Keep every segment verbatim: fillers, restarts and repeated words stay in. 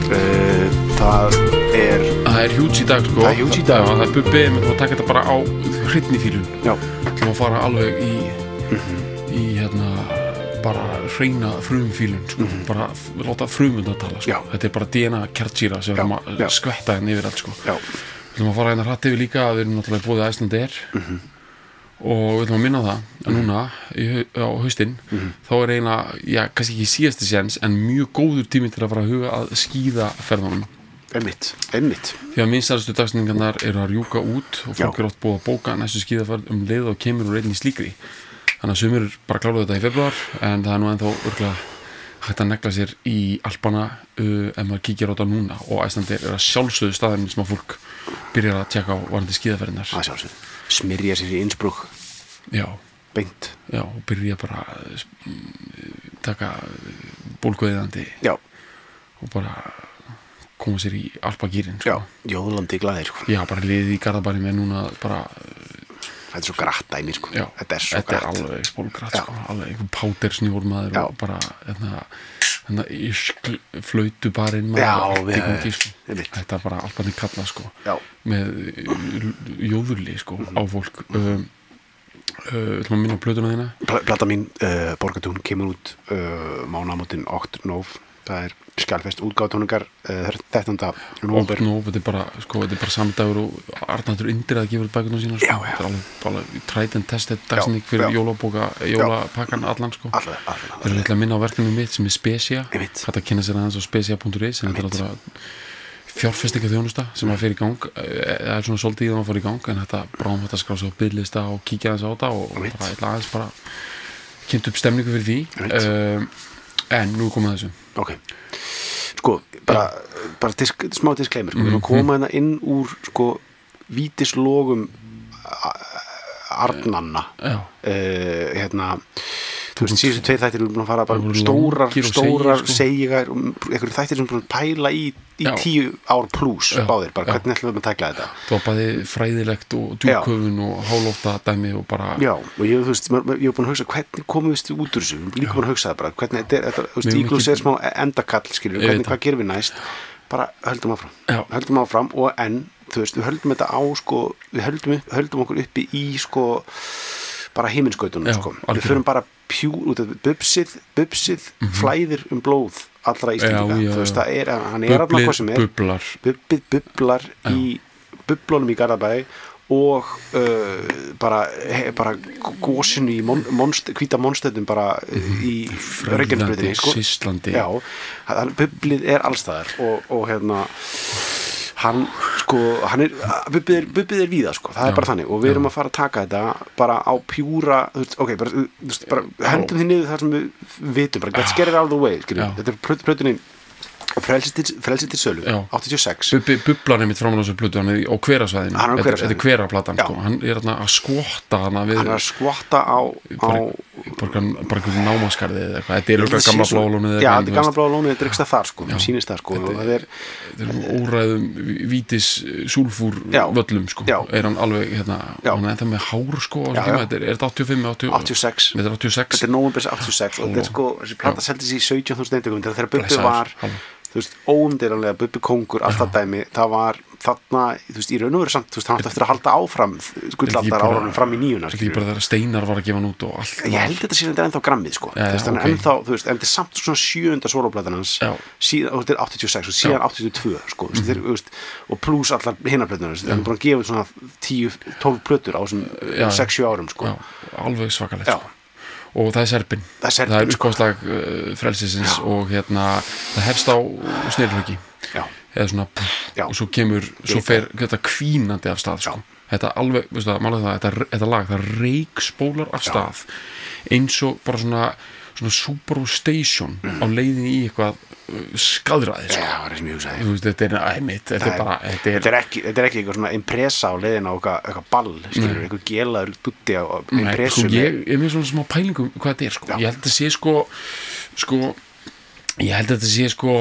uh, það er það er hjúts í dag sko það er hjúts í dag það er bubbi og taka þetta bara á hreinni fílun já til að fara alveg í mm-hmm. í hérna bara hreina frumfílun sko. mm-hmm. bara láta frumund að tala sko. þetta er bara D N A kjartsýra sem við erum að skvetta hérna yfir allt sko. við ætlum að fara hérna hratt yfir líka við erum náttúrulega búið að Icelandair mm-hmm. og við ætlum að minna það að núna í, á haustinn mm-hmm. þá er eina, já, kannski ekki síðasti séns en mjög góður tími til að fara að huga að skíðaferðunum einmitt, einmitt því að minnstæðustu dagsningarnar eru að rjúka út og fólk er oft búið að bóka næstu skíðaferð um leið og kemur úr einni slíkri þannig að sumir bara kláruðu þetta í februar en það er nú ennþá örgulega hægt að negla sér í Alpana uh, ef maður kíkir á þetta núna og Icelandair er að sjálfsögðu staðurinn sem að fólk byrjar að tjekka á varandi skíðaferðinar að sjálfsögðu smyrja sér í Innsbruck já, beint já, og byrja bara að taka bólguðiðandi já og bara koma sér í alpagýrin sko. já, jóðlandi glæðir sko. já, bara liðið í Garðabæri með núna bara þetta er svo grætt dæmi sko. já, þetta er svo þetta grætt er alveg spólgrætt sko. alveg einhver pátersnjórmaður og bara hérna, hérna flöytu barinn já, við, við, sko. þetta er bara alpani kalla sko. með jóðurli sko, mm-hmm. á fólk um, uh, ætlum að minna á plötuna þína Pl- plata mín uh, Borgatún kemur út uh, mánaðamótin okt-nóv það er skjálfest útgáðutónningar uh, þrettánda nóvember okt-nóv, þetta er bara sko, þetta er bara samdagur og Arnaldur Indrið að gefa út bækurnar sína sko. já, já. þetta er alveg bara tried and tested dagsning fyrir jólabóka, jólapakkan allan sko. alveg, alveg, alveg. Við ætlum að minna á verkefni mitt sem er Specia þetta að kynna sér aðeins á specia punktur is en þetta er alltaf fjárfestinga þjónusta sem að fyrir í gang það er svona svolítið í það að fara í gang en þetta bráðum þetta skrá sig á biðlista og kíkja aðeins á þetta og bara eitthvað aðeins bara kynnt upp stemningu fyrir því um, en nú komum við þessu ok, sko bara, bara disk, smá disclaimer sko. mm-hmm. við erum að koma hérna inn úr sko vítislogum Arnanna uh, hérna þú veist, síðustu tveir þættir erum búin að fara bara stórar, stórar segjar og einhverju þættir sem búin að pæla í, í tíu ár pluss báðir, bara já. Hvernig ætlum við að tækla þetta það var bæði fræðilegt og djúpköfun og hálófta dæmi og bara já, og ég, þú veist, ég hef búin að hugsa hvernig komum við út úr þessu, líka búin að hugsa það bara hvernig þetta er, þú veist, Íglus er smá endakall skilur, hvernig, hvað gerum við næst bara höldum áfram, já. höldum áfram og en, þú veist, við höldum þetta á sko, við höldum, höldum okkur uppi í sko bara heiminskautunum sko. Við förum bara pjú út af bubsið, bubsið mm-hmm. flæðir um blóð allra Íslendinga, þú veist, það er hann er alveg hvað sem er, bublar bubbið bublar já. Í bublunum í Garðabæ og uh, bara, he, bara gósinu í mon, monst, hvíta monstöðum bara mm-hmm. í Reykjanesbrautinni sko. Síslandi já, bublið er allstaðar og, og hérna hann sko, hann er bubbið er, bubbið er víða sko, það já, er bara þannig og við erum já. Að fara að taka þetta bara á pjúra ok, bara, þú veist, bara hendum því niður þar sem við vitum, bara let's get it out of the way skilur, þetta er plötunin Frelsi til sölu, já. áttatíu og sex Bubbi bublar einmitt framan á þessu plötu hann er á hverasvæðinu, þetta er hveraplatan sko. hann er að skvotta hana við, hann er að skvotta á, á bara einhverjum námaskarði eða eitthvað, þetta er eitthvað gamla blálónu já, þetta er gamla blálónu, þetta er ekki þar sko, sýnist það sko þetta er, er óræðum vítis súlfúr völlum sko, já. Er hann alveg hérna, hann er ennþá með hár sko já, já. Þetta er, er þetta áttatíu og fimm, áttatíu og sex þetta er áttatíu og sex þetta er nóvember áttatíu og sex og þetta er sko, þessi plata seldist í sautján þúsund eintökum þegar Bubbi var þú veist, óumdeilanlega Bubbi kóngur alltaf dæmi, það var þarna þú veist, í raun og veru samt, þú veist, hann átti eftir að halda áfram gullaldar árunum fram í níuna þetta er bara þegar Steinar var að gefa hann út og allt ég held þetta síðan þetta er ennþá grammið, sko ja, þú veist, okay. ennþá, þú veist, en þetta er samt svona sjöunda soloplatan hans síðan, þetta er áttatíu og sex og síðan áttatíu og tvö, sko mm-hmm. þetta er, þú veist, og pluss allar hinnar plötunar, þú veist, hann er búin að gefa svona tíu, tólf plötur á þessum sex sjö árum, sko já, alveg svakalegt og það er Serbin, það er, Serbin, það er uppáðslag uh, frelsisins já. Og hérna það hefst á snirrhauki eða svona já. Og svo kemur, svo fer þetta kvínandi af stað sko. Þetta alveg, veistu það, málega það þetta, þetta lag, það reikspólar af stað já. Eins og bara svona svona Subaru Station mm. á leiðinni í eitthvað skadraði sko. Já, það er sem ég hugsaði þú veist, þetta er æmitt þetta, þetta er bara, þetta er, þetta er ekki, þetta er ekki eitthvað svona impressa á leiðina á eitthvað, eitthvað ball, skilur, eitthvað gelaður dutti á impressu. Nei, sko, ég er með svona smá pælingum hvað þetta er, sko, já. Ég held að sé sko, sko ég held að þetta sé sko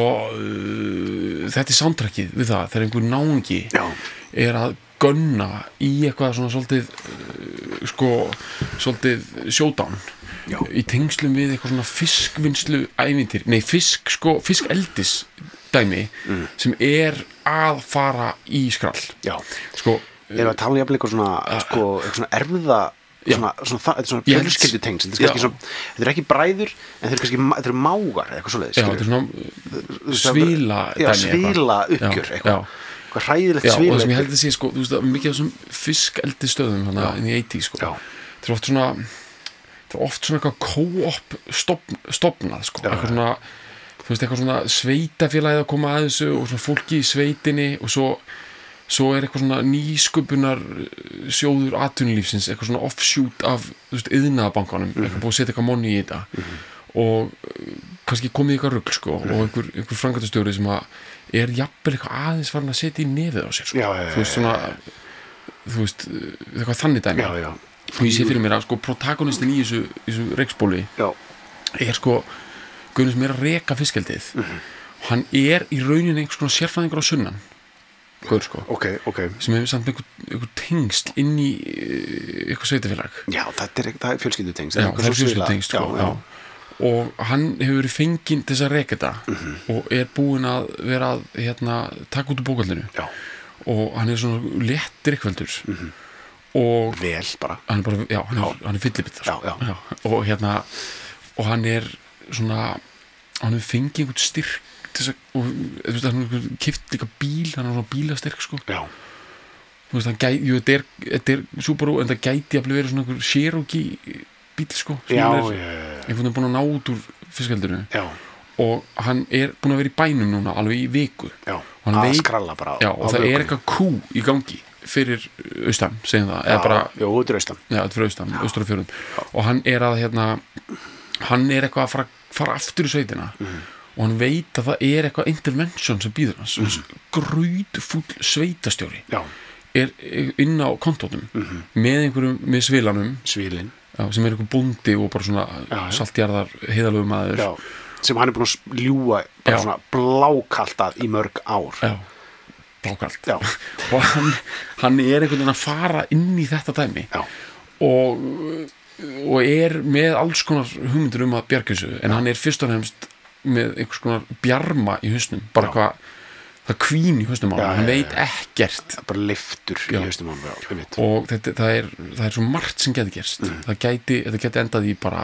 uh, þetta er soundtrackið við það, þegar einhver náungi já. Er að gunna í eitthvað svona svolítið uh, sko, svolítið showdown já. Í tengslum við eitthvað svona fiskvinnslu ævintýr, nei fisk sko, fiskeldis dæmi mm. sem er að fara í skrall já, sko erum við að tala jafnvel eitthvað svona uh, sko, eitthvað svona erfiða svona, svona, svona, svona fjölskyldutengs þetta er kannski svona, þetta er ekki bræður en þetta er kannski, þetta er mágar eitthvað svoleiðis já, þetta er svona svila já, svila uppgjör eitthvað hvað hræðilegt já, svila og það sem ég held að sé, sko, þú veist, mikið af þessum fiskeldi stöðum hana inn í eighties, sko já. Það er oft svona það er oft svona eitthvað co-op stofn, stofnað, sko já, eitthvað svona, þú veist, eitthvað svona sveitafélagið að koma að þessu og svona fólki í sveitinni og svo svo er eitthvað svona nýsköpunar sjóður atvinnulífsins, eitthvað svona offshoot af, þú veist, iðnaðarbankanum mm-hmm. eitthvað búið að setja eitthvað monni í þetta mm-hmm. og kannski komið eitthvað rugl, sko mm-hmm. og einhver, einhver framkvæmdastjóri sem að er jafnvel eitthvað aðeins farin að setja í nefið á sér, sko já, já, já, þú veist, svona þú veist, eitthvað þannig dæmi já, já. og ég sé fyrir mér að, sko, protagonistin í þessu, þessu reiksbóli er, sko, guðin sem er að reka fiskeldið mm-hmm. og hann er í rauninni einhvers konar sérfræðingur á sunnan Guður, sko, okay, okay. sem hefur samt einhver, einhver tengsl inn í eitthvað sveitafélag já, þetta er, er fjölskyldutengsl já, það er fjölskyldutengsl sko, já, já. og hann hefur verið fenginn til þess að reka þetta mm-hmm. og er búinn að vera að hérna, taka út úr bókaldinu og hann er svona léttir ykveldur mm-hmm. og vel bara hann er, bara, já, hann er, hann er fyllibit sko. og hérna og hann er svona hann hefur fengið einhvern styrk Að, og þú veist, hann keypti líka bíl hann er svona bílastyrk, sko já. Þú veist, hann gæti, jú, þetta er, þetta er Subaru, en það gæti að vera svona einhver Cherokee bíl, sko sem já, er já, einhvern veginn búin að ná út úr fiskeldinu já. og hann er búin að vera í bænum núna alveg í viku já, að veit, skralla bara já, og það vöku. Er eitthvað kú í gangi fyrir austan, segjum það eða bara, já, út úr austan já, fyrir austan, austur af fjörðum og hann er að, hérna hann er eitthvað að fara, fara aftur í sveitina mm. og hann veit að það er eitthvað intervention sem býður hans mm-hmm. grútfull sveitastjóri já. Er inn á kontónum mm-hmm. með einhverjum, með svilanum Svilin já, sem er einhver bóndi og bara svona já, saltjarðar heiðalögum maður já. Sem hann er búin að ljúga bara já. Svona blákalt að í mörg ár já, blákalt og hann, hann er einhvern veginn að fara inn í þetta dæmi já. og og er með alls konar hugmyndir um að bjarga þessu en hann er fyrst og fremst með einhvers konar bjarma í hausnum bara hvað, það kvín í hausnum á hann, hann veit ekkert bara liftur í hausnum á hann og þetta, það, er, það er svo margt sem geti gerst mm. það gæti, þetta geti endað í bara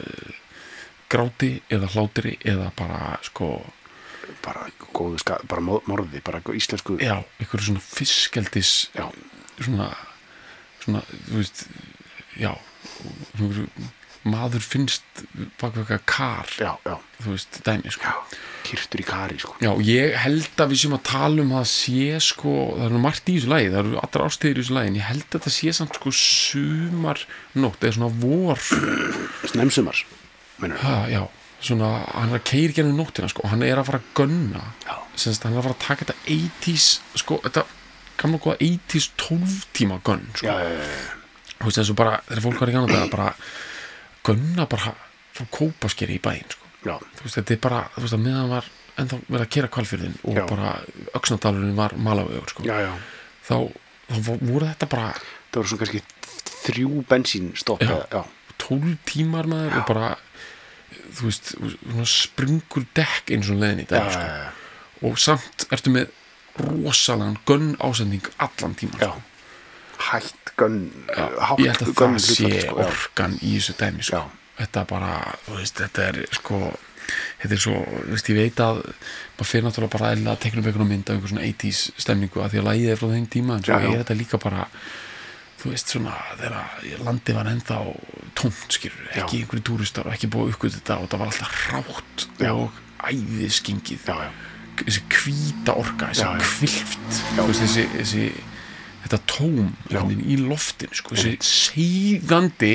gráti eða hlátri eða bara sko bara góðu ska, bara morði bara íslensku já, einhverju svona fiskeldis já. svona svona, þú veist já, svona maður finnst baka eitthvað kar já, já. þú veist, dæmi sko. kyrtur í kari sko. já, ég held að við séum að tala um það sé sko, það er margt í þessu lagi það eru allra ástæður í þessu lagi en ég held að það sé samt sko sumarnótt eða svona vor snemsumar ha, já, svona, hann er að keyra gennum nóttina sko, og hann er að fara að gunna Senst, hann er að fara að taka þetta eighties sko, þetta gamla góða eighties tólf tíma gunn sko. já, já, já. þú veist, eins og bara, þegar fólk var í Kanada bara gunna bara frá Kópaskeri í bæinn sko. þú veist, þetta er bara þú veist, að meðan var ennþá verið að keyra Hvalfjörðinn og já. Bara Öxnadalurinn var Malavegur sko. já, já. Þá, þá voru þetta bara það voru svona kannski þrjú bensínstopp tólf tímar maður já. Og bara þú veist, svona springur dekk eins og leiðin í dag sko. Og samt ertu með rosalega gunn ásending allan tíma sko. hætt gunn hátt ég held að það sé sko, orkan í þessu dæmi sko. Þetta bara, þú veist, þetta er sko, þetta er svo, þú veist, ég veit að maður fyrir náttúrulega bara eða að tekna upp einhvern mynd af einhver svona eighties stemningu að því að lagið er frá þeim tíma en svo já, já. Er þetta líka bara þú veist, svona, þegar landið var ennþá tómt, skilur, ekki einhverju túristar og ekki búið uppgöt þetta og það var alltaf hrátt já. Og æðiskingið þessi hvíta orka, þessi kvilft þú veist, þessi, þessi þetta tóm í loftinu sko, þessi seiðandi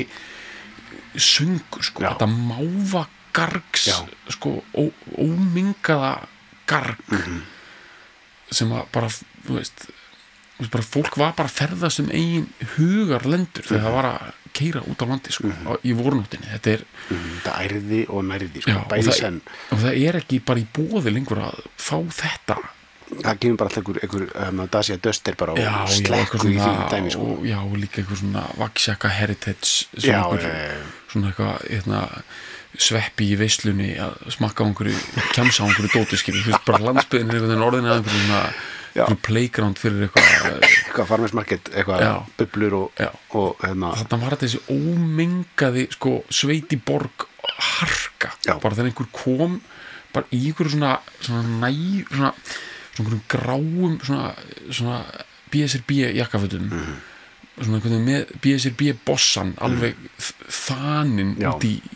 söngur sko, þetta máva gargs sko, ó, ómingaða garg mm-hmm. sem að bara, þú veist bara fólk var bara að ferðast um eigin hugarlendur þegar mm-hmm. það var að keyra út á landi sko, mm-hmm. í vornóttinni þetta er mm-hmm. það ærði og nærði sko, já, og, það, og það er ekki bara í boði lengur að fá þetta það kemur bara alltaf einhver, einhver um, Dacia Duster bara já, og slekku í því dæmi sko. og, já, og líka einhver svona vaksjaka heritage já, einhver, e... svona eitthvað hérna, sveppi í veislunni að smakka á einhverju kjamsa á einhverju dótiskili, þú veist, bara landsbyðin er einhvern veginn orðin að einhverju svona einhverju playground fyrir eitthvað eitthvað farmersmarkett, eitthvað bublur og, og hérna þarna var þetta þessi ómengaði sko sveiti borg harka, já. Bara þegar einhver kom bara í einhverju svona svona næ, svona svona einhverjum gráum svona, svona B S R B jakkafötum mm. svona einhvern veginn með B S R B bossan mm. alveg þaninn út í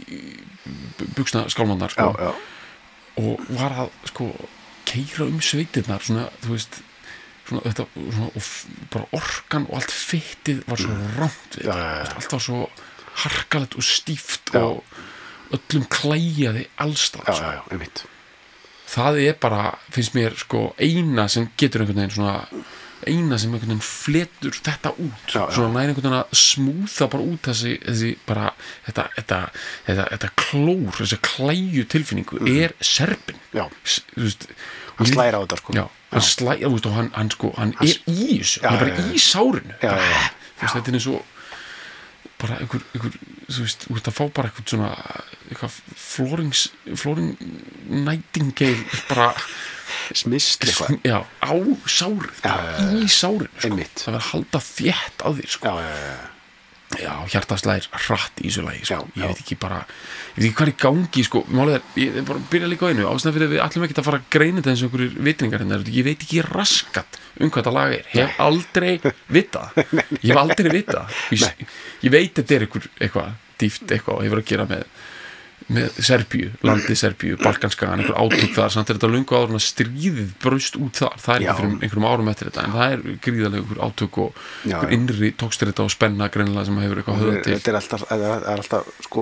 buxna skálmandar sko. já, já. Og var að sko keyra um sveitirnar svona, þú veist svona, þetta, svona, og bara orkan og allt fittið var svo mm. rangt við, ja, ja, ja. Allt var svo harkalegt og stíft já. Og öllum klæjaði allstað já, já, já, einmitt. Það er bara, finnst mér sko eina sem getur einhvern veginn svona eina sem einhvern veginn fletur þetta út já, svona næri einhvern veginn að smúða bara út þessi, þessi bara þetta, þetta, þetta, þetta klór, þessi klæju tilfinningu mm. er serpin já, S, veist, hann slæra á þetta sko já, hann slæra, veist, og hann, hann sko hann er í þessu, hann er bara í sárinu já, já, já. Veist, þetta er eins og bara einhver, einhver þú veist, þú veist að fá bara eitthvað svona eitthvað flórings flóring nightingale bara smist eitthvað já, á sárið, já, já, já. Í sárið sko. Það verður að halda þétt á því sko. já, já, já. já, hjartað slær hratt í þessu lagi sko. já, ég veit ekki bara, ég veit ekki hvað er í gangi sko, málega er, ég bara byrja líka á einu ástæðan fyrir að við ætlum ekki að fara að greina þetta eins og einhverjir vitringar hérna, ég veit ekki raskat um hvað þetta lag er, ég hef aldrei vitað, ég hef aldrei vitað ég, ég veit þetta er einhver eitthvað dýft eitthvað og hefur að gera með með Serbíu, landið Serbíu, Balkanskagan einhver átök þar, samt er þetta löngu áður en að stríðið braust út þar, það er ekki fyrir einhverjum árum eftir þetta, en það er gríðarlega einhver átök og já, einhver innri tókstrita og spenna greinilega sem hefur eitthvað höfða til. Þetta er alltaf, það er alltaf sko,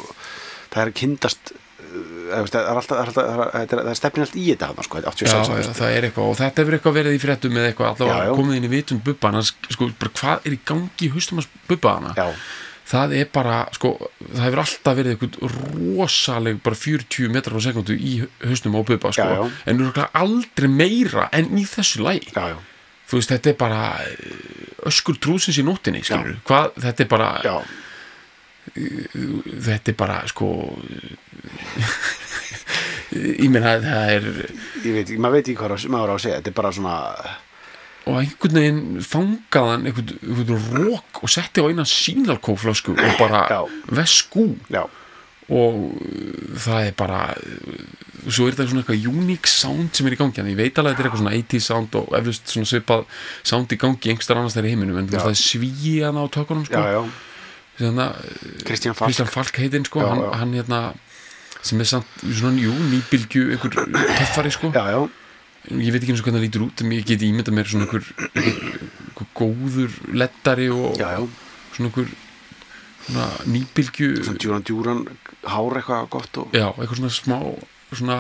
það er kyndast það er alltaf, það er stefnin alltaf í þetta hana sko, áttatíu og sex já, það er eitthvað, og þetta hefur eitthvað verið í fréttum með eitthvað, allavega komið inn í vitund Bubba, hann sko, bara hvað er í gangi í haustum hans Bubba hana? Já. Það er bara, sko, það hefur alltaf verið eitthvað rosaleg bara fjörutíu metrar á sekundu í hausnum á Bubba, sko, já, já. En það er aldrei meira en í þessu lagi. Já, já. Þú veist, þetta er bara öskur trúsins í nóttinni, skilur, hvað, þetta er bara, já. Þetta er bara, sko, ég meina, það er, ég veit, maður veit ekki hvað maður á að segja, þetta er bara svona, og einhvern veginn fangaðan einhvern, einhvern rók og setti á eina sínalkóflösku og bara vesku já. Og það er bara svo er þetta svona eitthvað unique sound sem er í gangi, en ég veit alveg að þetta er eitthvað svona eighties sound og eflust svona svipað sound í gangi einhverstaðar annars þær í heiminum, en það er svíjan á tökunum sko. Já, já. Þannig að Kristján Falk, Kristján Falk heitinn sko, já, já. Hann, hann hérna sem er samt svona, jú, nýbylgju einhver töffari sko. Já, já. Ég veit ekki eins og hvernig það lítur út, en ég geti ímyndað mér svona einhver, einhver góður leddari og já, já. Svona einhver svona nýbylgju svona djúran djúran hár eitthvað gott og... já, eitthvað svona smá svona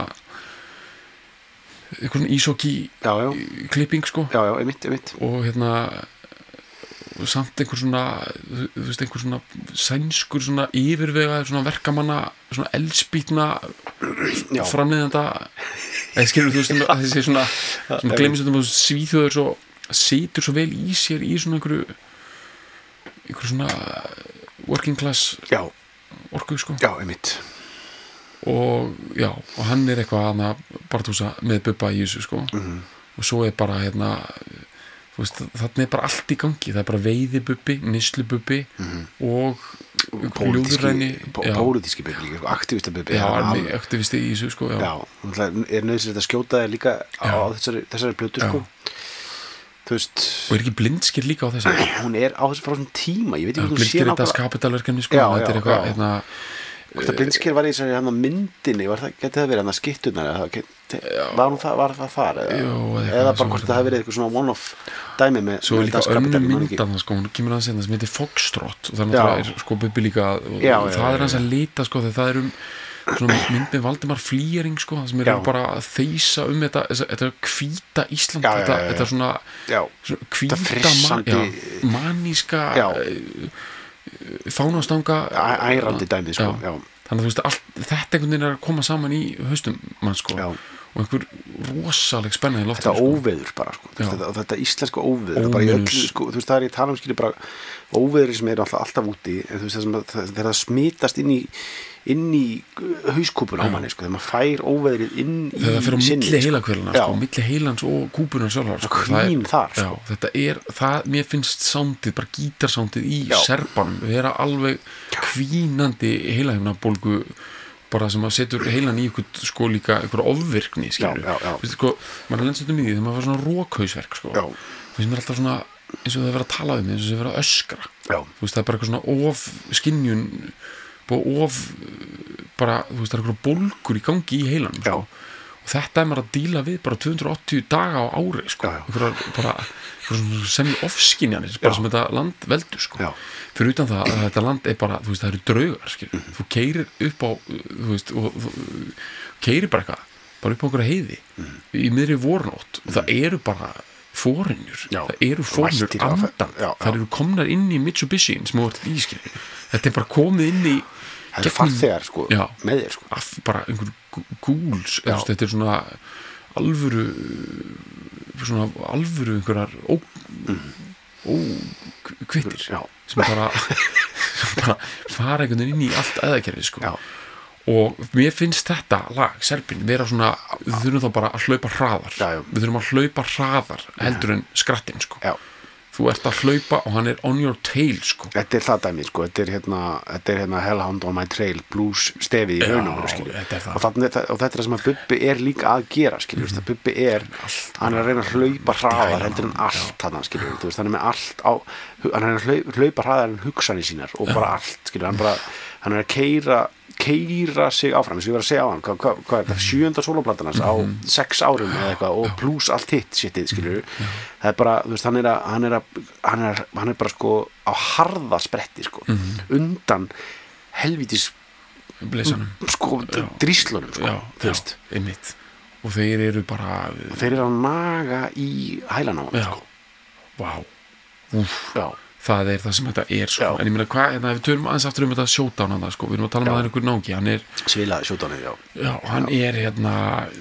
eitthvað svona ísokki klipping sko já, já, einmitt, einmitt. Og hérna samt einhver svona þú veist, einhver svona sænskur svona yfirvega svona verkamanna svona eldspýtna framleiðanda eða skilur þú veist að þessi svona sem gleymist þetta með Svíþjóður svo situr svo vel í sér í svona einhverju einhverju svona working class já. Orku sko já, einmitt og já, og hann er eitthvað hana Bartósa með Bubba í þessu sko mm-hmm. Og svo er bara hérna þú veist, þarna er bara allt í gangi, það er bara veiðibubbi, nislububbi mm-hmm. og pólitíski pólitíski bubbi, aktivistabubbi já, aktivisti í þessu sko já, já er nöðsynlegt að skjóta þér líka á þessari, þessari plötu sko þú veist og er ekki Blindsker líka á þessari hún er á þessu frá þessum tíma, ég veit ekki hvað þú sé náttúrulega Blindsker er þetta kapitalverkefni sko, þetta er eitthvað hérna hvort að Blindsker var í þessari hann á myndinni var það, getið það verið hann að skittunar var það, var það þar eða, Jó, eða bara hvort það hafi verið eitthvað svona one-off dæmi með svo er líka önnum myndan sko, hún kemur að segja það sem heitir Foxtrot og það náttúrulega er sko Bubbi líka og já, það já, er hans að lita sko þegar það er um svona mynd með Valdimar Flýring sko það sem er bara að þeysa um þetta þetta hvíta Ísland já, þetta, já, já. þetta svona, svona hvíta man, maníska fánastanga ærandi dæmi sko, já. Já. Þannig að þú veist allt, þetta einhvern veginn er að koma saman í haustum mann sko já. og einhver rosaleg spenna í loftinu þetta óveður bara sko, þetta, þetta íslenska óveður bara í öllu, sko, þú veist það er ég tala um skilur bara óveður sem er alltaf, alltaf úti en þú veist það, það, það er að smitast inn í inn í hauskúpun á manni sko, þegar maður fær óveðrið inn í þegar það fyrir á milli heilakvöluna sko, milli heilans og kúpunar sjálfar sko, kvín þar sko. Já, þetta er, það, mér finnst sándið, bara gítarsándið í já. Serbanum, vera alveg kvínandi heilahimnabólgu bara sem að setur heilan í ykkur sko líka ykkur ofvirkni skilur við sko, maður er lensað um í því þegar maður var svona rókhausverk sko, það sem er alltaf svona eins og það er verið að tala um eins og það er verið að öskra já. Þú veist það er bara eitthvað svona of skynjun og of bara, þú veist það er eitthvað bólgur í gangi í heilanum sko. Og þetta er maður að díla við bara tvö hundruð og áttatíu daga á ári sko, eitthvað bara sem ofskynjanir bara sem þetta land veldur sko já. Fyrir utan það að þetta land er bara þú veist það eru draugar skilur mm. þú keirir upp á þú veist og þú keirir bara eitthvað bara upp á okkur heiði mm. í miðri vornótt og það eru bara fórinjur það eru fórinjur andan já, já. Það eru komnar inn í Mitsubishi sem þú ert í skilur þetta er bara komið inn í það er farþegar sko já, með þér sko af, bara einhver gúls þetta er svona alvöru svona alvöru einhverjar ó, mm. ó kvittir já. Sem bara, sem bara fara einhvern veginn inn í allt æðakerfið sko já. Og mér finnst þetta lag, Serbin, vera svona við þurfum þá bara að hlaupa hraðar já, við þurfum að hlaupa hraðar heldur en skrattin sko já. Þú ert að hlaupa og hann er on your tail sko. Þetta er það dæmi sko, þetta er hérna, þetta er hérna Hellhound on my trail blues stefið í raunum og þetta er það sem að Bubbi er líka að gera skilur, mm. Bubbi er, hann er að reyna að hlaupa hraðar heldur en allt hann skilur, þú veist, hann er með allt á, hann er að hlaupa hraðar en hugsanir sínar og bara allt skilur, hann bara, hann er að keyra keyra sig áfram, eins og ég var að segja á hann hvað, hvað, hvað er þetta, sjöunda sólóplatanans á mm-hmm. sex árum eða eitthvað og pluss allt hitt shitið, skilur mm-hmm. það er bara, þú veist, hann er að hann er, að, hann er, hann er bara sko á harða spretti sko, mm-hmm. undan helvítis Blessanum. sko, dríslunum sko, já, þú veist, einmitt og þeir eru bara og þeir eru að naga í hælan á hann sko. Vá Úf. Já það er það sem þetta er sko. En ég meina hvað, hérna, við tölum aðeins aftur um þetta showdown hann, sko. Við erum að tala um að það er einhver náungi hann er, svila showdownið, já já, hann já. er hérna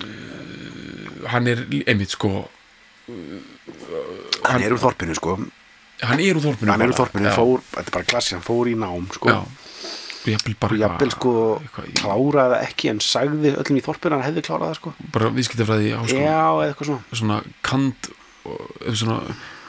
uh, hann er einmitt sko uh, hann, hann er úr þorpinu sko hann er úr þorpinu hann er úr þorpinu, fór, þetta er bara klassi, hann fór í nám sko já. og jafnvel bara jafnvel sko kláraði ekki en sagði öllum í þorpinu hann hefði klárað það sko bara viðskiptafræði á sko já, eða eitthvað svona svona kant svona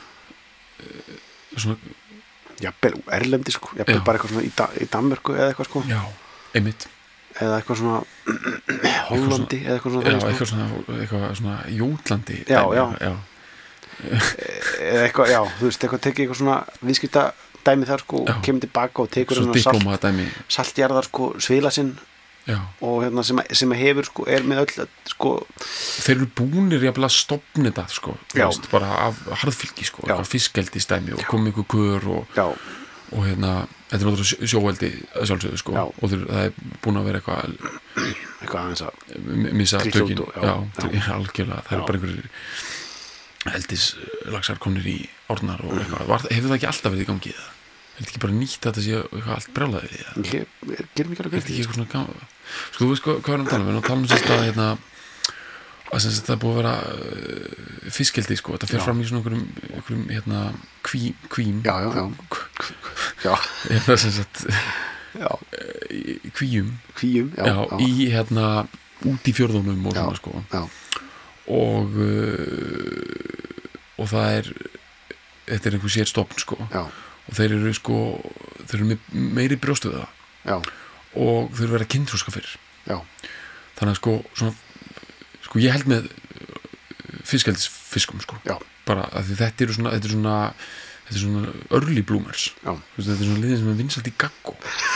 svona jafnvel erlendi sko, jafnvel bara eitthvað svona í, da, í Danmörku eða eitthvað sko já, einmitt eða eitthvað svona Hollandi eða eitthvað svona já, sko. eitthvað svona, eitthvað svona Jótlandi já, já, já. eða eitthvað, já, þú veist, eitthvað tekið eitthvað svona viðskipta dæmi þar sko, já. Kemur tilbaka og tekur svona salt, saltjarðar sko, svila sinn já. Og hérna sem, sem hefur sko, er með öll sko þeir eru búnir jafnvel að stofna þetta sko, veist, bara af harðfylgi sko, fiskeldi stæmi og komið ykkur kör og, og hérna þetta er náttúrulega sjóveldi sjálfsögðu sko já. Og þeir, það er búin að vera eitthvað eitthvað aðeins að missa tökin já, já, já. Algjörlega, það eru bara einhverjir eldislagsar komnir í orðnar og eitthvað, Var, hefur það ekki alltaf verið í gangi það? Er þetta ekki bara nýtt að þetta sé eitthvað allt brjálaði við það? Ég gerum ekki alveg Er þetta ekki eitthvað svona gaman? Sko, þú veist hvað, hvað er um að tala um? Við erum að tala um sérst að hérna að sem þetta er búið að vera uh, fiskeldi sko, þetta fer já. Fram í svona einhverjum, einhverjum hérna kví, kvím já, já, já. hérna sem sagt kvíum kvíum, já, já, já í hérna út í fjörðunum og svona sko já. og uh, og það er þetta er einhver sér stofn sko já. Og þeir eru sko þeir eru meiri brjóstuða já. Og þeir eru verið kynþroska fyrir já. Þannig að sko svona, sko ég held með fiskeldisfiskum sko já. Bara að þetta eru svona þetta er svona, þetta er svona early bloomers þetta er svona liðin sem er vinsalt í gaggo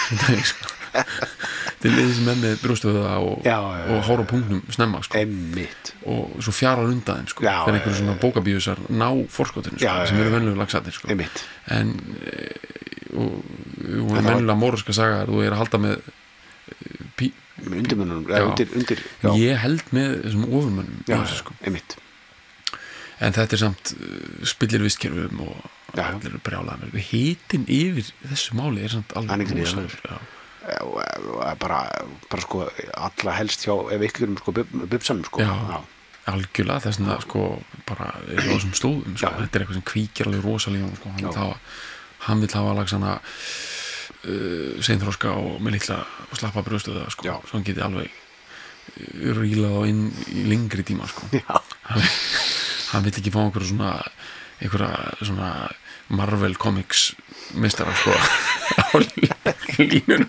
þetta er liðin sem er með brjóstöða og, og hár á punktnum snemma sko Einmitt. Og svo fjarar undan þeim sko já, þegar einhverju svona bókabíusar ná forskotinu sko, já, sem eru venjulega lagsatir sko Einmitt. En og, og venjulega móruska saga þú er að halda með pí undirmönnum, undir, undir ég held með þessum ofurmönnum já, sko. Einmitt. En þetta er samt uh, spillir vistkerfum og allir brjálaðar við hitin yfir þessu máli er samt alveg rosalur bara, bara sko alla helst hjá ef ykkur sko bubsanum sko já, já. Algjörlega þess að sko bara er á þessum slóðum sko. Þetta er eitthvað sem kvíkir alveg rosalega sko. hann, vil hafa, hann vil hafa lag svona uh, seinþroska og með litla og slappa brjóðstöða sko. Svo hann geti alveg rílað á inn í lengri tíma sko. hann, hann vil ekki fá einhverja svona einhverja svona Marvel Comics mistara sko á línunum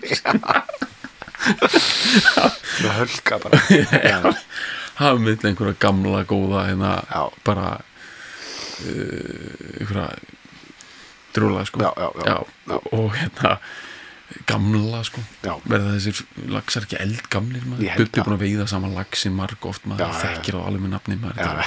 það hölka bara já hafa með einhverja gamla góða hérna já. Bara uh, einhverja drúla sko já, já, já. Já, og hérna gamla sko verða þessir laxar ekki eldgamlir maður Bubbi búin að veiða saman laxi marg oft maður já, þekkir á alveg með nafni maður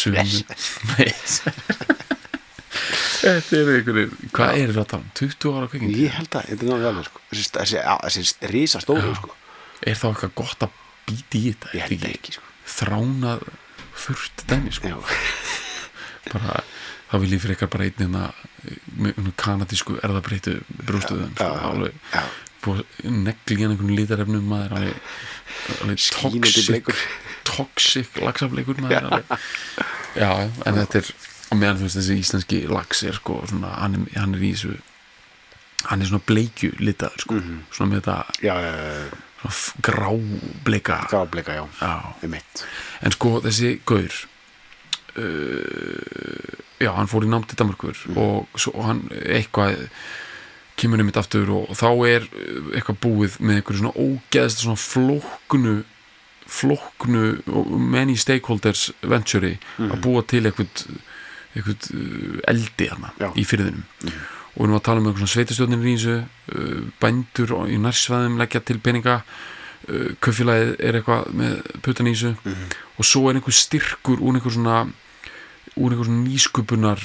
sumu þetta er einhverjir hvað er þetta tuttugu ára kvikindi ég held að þetta er náttúrulega alveg sko þessi, þessi risa stóru sko er þá eitthvað gott að býti í þetta ég held ekki, ekki sko þránað furt dæmi sko bara þá vil ég fyrir eitthvað bara einn með kanadísku erðabreytu brústuðum sko, alveg búið að negli í einhvern litarefnum maður alveg, alveg toxic toxic laxafleikur maður alveg. Já, en þetta er á meðan þú veist þessi íslenski lax er sko svona, hann er, hann er í þessu hann er svona bleikju litaður sko mm-hmm. svona með þetta já, já, já. Svona grábleika grábleika, já, já. En sko þessi gaur uh, já, hann fór í nám til Danmerkur mm. og svo hann eitthvað kemur um mitt aftur og þá er eitthvað búið með einhverju svona ógeðst svona flóknu flóknu og many stakeholders venture mm. að búa til eitthvað eitthvað eldi hana já. Í firðinum mm. og við erum að tala um eitthvað sveitastjórnir í þessu bændur í nærsvæðum leggja til peninga kaupfélagið er eitthvað með putan í þessu mm. og svo er einhver styrkur úr einhver svona úr einhver svona nýsköpunar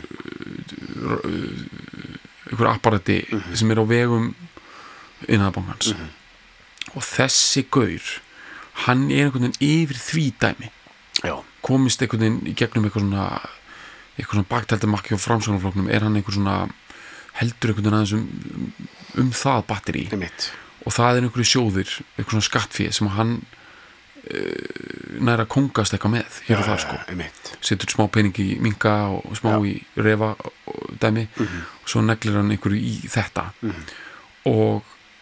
mm. einhver apparati mm. sem er á vegum innanbankans mm. og þessi gaur hann er einhvern veginn yfir því dæmi já. Komist einhvern veginn í gegnum eitthvað svona eitthvað svona baktældamakki á framsóknarflokknum er hann einhver svona heldur einhvern veginn aðeins um, um það batteri og það er einhverju sjóðir eitthvað svona skattfé sem hann uh, næra kongast eitthvað með hér og ja, það sko einmitt. Setur smá pening í minka og smá ja. Í refa og dæmi mm-hmm. og svo neglir hann einhverju í þetta mm-hmm. og,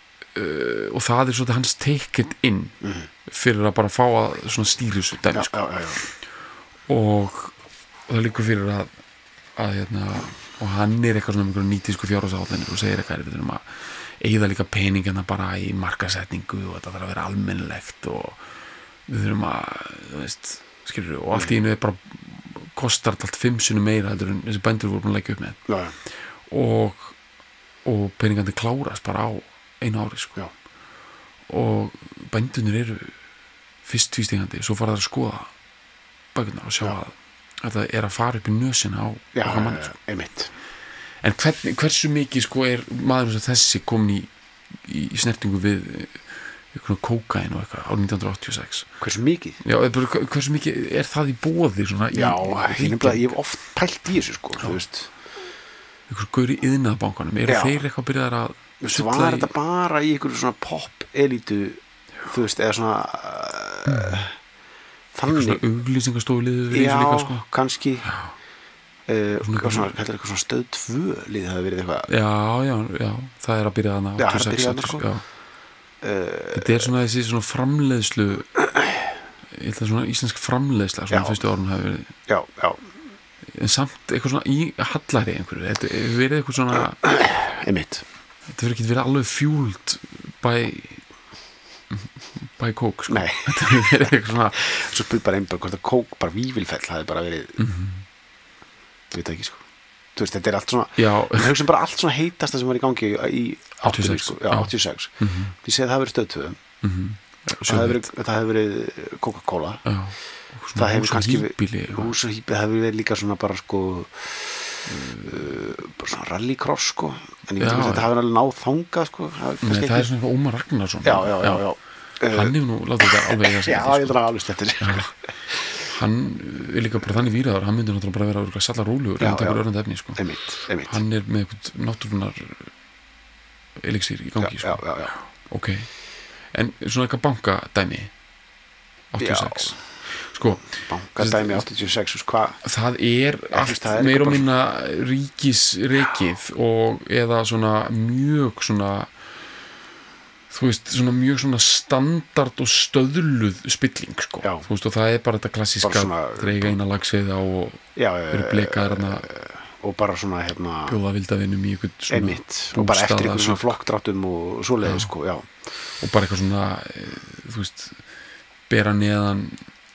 uh, og það er svolítið hans take it in mm-hmm. fyrir að bara fá að svona stýrjus dæmi ja, sko ja, ja, ja. og og það líkur fyrir að, að hérna, og hann er eitthvað svona um nýtísku fjárhagsáætlanir og segir eitthvað við þurfum að eyða líka peningana bara í markasetningu og þetta þarf að vera almennilegt og við þurfum að þú veist, skilur, og allt í einu er bara kostar allt fimm sinnum meira heldur en þessi bændur voru búin að leggja upp með ja. og og peningandi klárast bara á einu ári sko. Og bændunir eru fyrst tvístígandi, svo fara það að skoða bækurnar og sjá ja. Að þetta er að fara upp í nösina á já, okkar mann sko. Einmitt. En hvern, hversu mikið sko er maður sem þessi komin í, í, í snertingu við eitthvað kókain og eitthvað á nítján hundruð áttatíu og sex hversu mikið? Já, hversu mikið er það í boði svona já, í, ég, ég hef oft pælt í þessu sko þú veist eitthvað gaur í iðnaðarbankanum eru þeir eitthvað byrjaðar að þú var í... þetta bara í eitthvað svona pop elítu þú veist, eða svona uh, þannig svona auglýsingastofuliður já, líka, sko. Kannski já. Uh, svona, svona, eitthvað svona stöð tvö lið það hefur verið eitthvað já, já, já, það er að byrja þarna já, það er að byrja þarna sko uh, þetta er svona þessi svona framleiðslu ég held að svona íslensk framleiðsla svona fyrstu árun hafi verið já, já en samt eitthvað svona í hallari einhverju, þetta hefur verið eitthvað svona einmitt þetta hefur ekki verið alveg fueled by by kók sko nei þetta hefur verið eitthvað svona svo spyrir bara einhver hvort að kók bara vívilfell hafi bara verið mhm ég veit ekki sko þú veist þetta er allt svona já við hugsaum bara allt svona heitasta sem var í gangi í áttatíu og sex sko já áttatíu og sex mhm því segði það hefur stöð tvö mhm það hefur verið það hefur verið Coca-Cola já það hefur kannski hús og hýpi það hefur verið líka svona bara sko uh, bara svona rallycross sko en ég veit ekki þetta hefur alveg náð þangað sko nei það er svona eitthvað Ómar Ragnarsson já já já já hann hefur nú látið þetta alveg já ég drar alveg stettir hann er líka bara þannig víraður hann myndir náttúrulega bara vera að salla rólugur en það er örnandi efni sko einmitt, einmitt. Hann er með eitthvað náttúrunar elixir í gangi já, sko já, já, já. ok, en svona eitthvað bankadæmi áttatíu og sex Já. Sko, bankadæmi áttatíu og sex hvað? Það er allt meira og minna ríkisrekið og eða svona mjög svona þú veist, svona mjög svona standard og stöðluð spilling sko, já. Þú veist, og það er bara þetta klassíska dreiga eina lagsveið á og eru blekaðir hana og bara svona hérna bjóða vildavinum í einhvern svona einmitt, og bara eftir einhvern svona flokkdráttum og svoleiði sko, já og bara eitthvað svona, þú veist bera neðan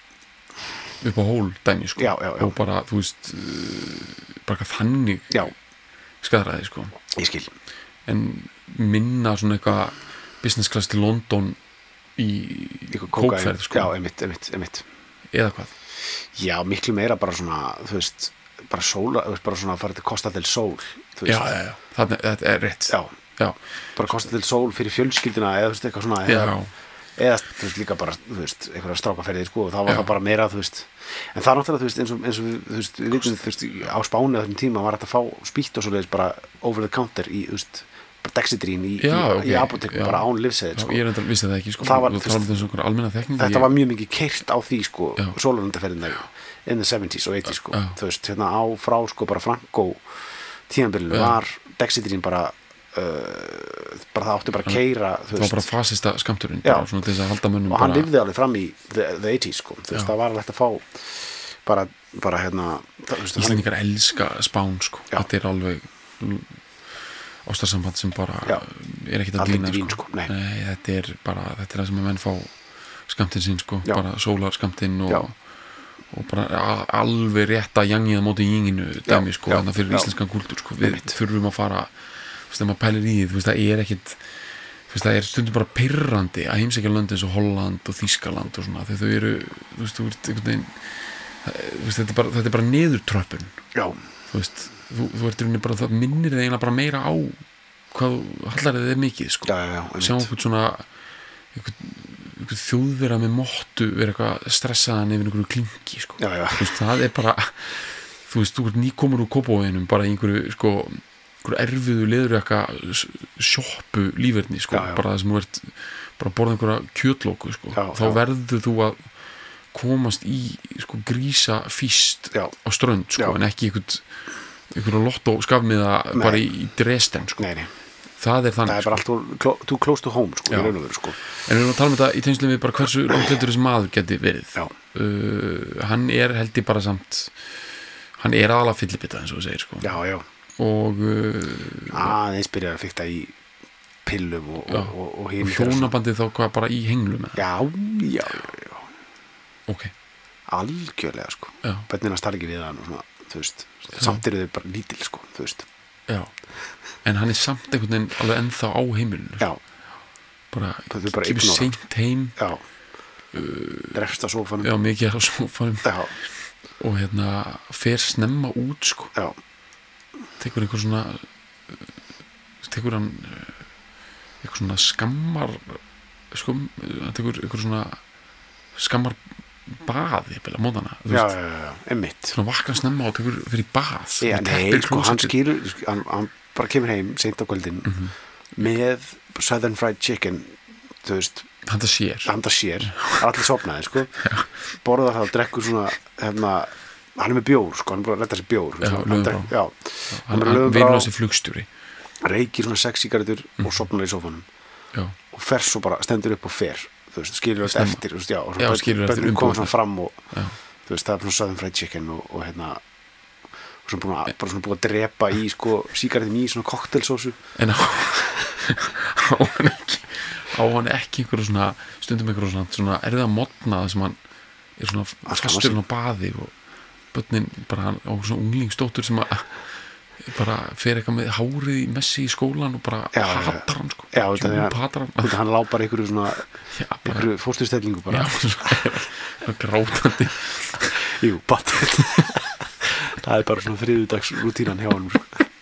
upp á hól dæmi sko já, já, já. og bara, þú veist bara þannig já. skaðræði sko ég skil en minna svona eitthvað business class til London í kókferð sko já, einmitt, einmitt, einmitt eða hvað já, miklu meira bara svona, þú veist bara sóla, þú veist, bara svona að fara til Costa del Sol þú veist já, já, já, það, það er rétt já, já. bara Costa del Sol fyrir fjölskylduna eða þú veist, eitthvað svona eða, eða þú veist, líka bara, þú veist, einhverja strákaferðir sko, og þá var já. Það bara meira, þú veist en það er náttúrulega, þú veist, eins og, eins og við, þú veist, við vitum, þú veist, á Spáni á þessum tíma var þetta að fá spýtt og svoleiðis bara over the counter í, þú veist, bara Dexedrine í, já, í, okay. í apotekum, bara án lyfseðil, sko. Ég er enda, vissi það ekki, sko. Það var, þú veist, þetta ég... var mjög mikið keyrt á því, sko, sólarlandaferðina in the seventies og eighties, sko. Já. Þú veist, hérna á frá, sko, bara Franco tímabilinu var Dexedrine bara Uh, bara það átti bara að keyra það var bara fasista skammturinn bara svona til þess að halda mönnum og hann bara... lifði alveg fram í the, the eighties sko. Þú veist, það var alveg að fá bara, bara hérna Íslendingar hann... elska Spán sko. Þetta er alveg ástarsamband sem bara já. Er ekkert að glína sko. Sko. Nei. Nei, þetta er bara þetta er það sem að menn fá skammtinn sín sko. Bara sólarskammtinn og, og bara alveg rétt að jangið á móti jinginu dæmi sko, þannig fyrir íslenskan kultúr sko. Við þurfum að fara þú veist, þegar maður pælir í því, þú veist, það er ekkit þú veist, það er stundum bara pirrandi að heimsækja lönd eins og Holland og Þýskaland og svona, þegar þau eru, þú veist, þú ert einhvern veginn, þú veist, þetta er bara, þetta er bara niðurtröppun, já, þú veist, þú, þú ert einhvern veginn bara, það minnir þig eiginlega bara meira á hvað hallar þið er mikið, sko, já, já, já, sjá einhvern svona, einhvern, einhvern þjóðvera með mottu vera eitthvað stressaðan yfir einhverju klingi, sko, já, já. Þú veist, það er bara, þú veist, þú ert nýkomur úr Kópavoginum bara í einhverju, sko einhverju erfiðu leðurjakka sjoppu líferni sko, já, já. Bara það sem þú ert bara að borða einhverja kjötlóku sko, já, þá já. Verður þú að komast í sko grísa físt já. Á strönd sko, já. En ekki einhvern einhverju lottó skafmiða bara í, í Dresden sko. Nei, nei. Það er þannig. Það er bara sko. Allt too close to home sko, í raun og veru sko. En við erum að tala um þetta í tengslum við bara hversu langleitur þessi maður geti verið. Uh, hann er held ég bara samt hann er aðalega fyllibita eins og þú segir sko. Já, já. Og uh, aðeins byrjar að fikta í pillum og, og, og, og, og hjónabandið þá hvað bara í henglum já, já, já, já. Ok algjörlega sko já. Bönnin að starra ekki við hann og svona, þú veist samt eru þau bara lítil sko, þú veist já, en hann er samt einhvern veginn alveg ennþá á heimilinu já bara, bara kemur seint heim já, uh, drefst á sófanum já, mikið á sófanum já. Og hérna fer snemma út sko já tekur einhver svona tekur hann eitthvað svona skammar sko, hann tekur einhver svona skammar baði eða móðana já, já, já, einmitt svona vakna snemma og tekur fyrir bað já, nei, sko, hann skilur hann, hann bara kemur heim seint á kvöldin mm -hmm. með Southern Fried Chicken þú veist handa sér, handa sér. Allir sofnaði sko borðar það og drekkur svona hérna hann er með bjór sko, hann er bara að leta sér bjór já, hann, drek, já. hann, hann verður á sér flugstjóri reykir svona sex sígarettur mm. og sofnar í sófanum já. Og fer svo bara, stendur upp og fer þú veist, skilur þetta eftir veist, já, og já, skilur þetta eftir koma svona fram og já. Þú veist, það er svona Southern Fried Chicken og, og hérna og svona búin að, bara svona búin að drepa í sko sígarettum í svona koktelsósu en á, á hann ekki á hann ekki einhverju svona stundum einhverju svona, svona erða modna sem hann er svona fastur á baði og börnin bara hann á svona unglingsdóttur sem að bara fer eitthvað með hárið í messi í skólan og bara já, hatar hann sko já, þetta hann, hann lá bara einhverju svona já, bara, einhverju fósturstellingu bara já, svona grátandi jú, battið það er bara svona þriðjudags rútínan hjá hann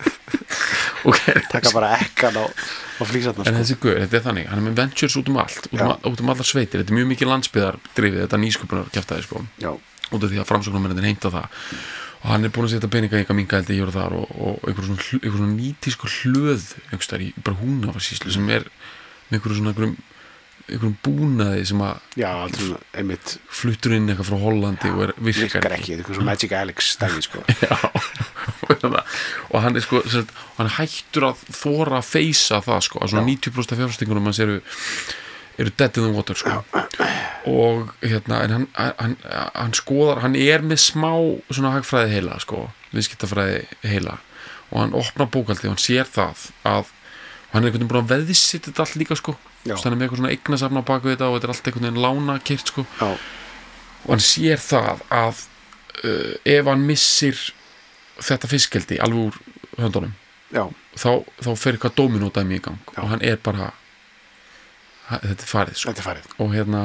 okay, taka bara ekkan á, á flísarnar en sko. Þessi guður, þetta er þannig, hann er með ventures út um allt út um, út um allar sveitir, þetta er mjög mikið landsbyðardrifið þetta nýsköpunar kjaftaði sko já út af því að framsóknarmennir heimta það og hann er búin að setja peninga í eitthvað minkaeldi hér og þar og, og einhver svona, svona nýtísku hlöð einhverstaðar í bara Húnavatnssýslu sem er með einhverjum svona einhverjum, einhverjum búnaði sem að já, aldrei, einmitt fluttur inn eitthvað frá Hollandi já, og er virkar, virkar ekki, þetta er svona Magic Alex stæmi sko. já, og hann er sko hann hættur að þora að feysa það sko, að svona já. níutíu prósent af fjárfestingunum hans eru eru dead in the water sko. og hérna en hann, hann, hann skoðar, hann er með smá svona hagfræði heila sko, viðskiptafræði heila og hann opnar bókaldið og hann sér það að hann er einhvern veginn búin að veðsitt þetta allt líka sko, þannig með eitthvað svona eignasafna baku þetta og þetta er allt einhvern veginn lána keyrt sko já. og hann sér það að uh, ef hann missir þetta fiskeldi alveg úr höndunum já. þá, þá fer eitthvað dóminódæmi í gang já. og hann er bara þetta er farið sko þetta er farið og hérna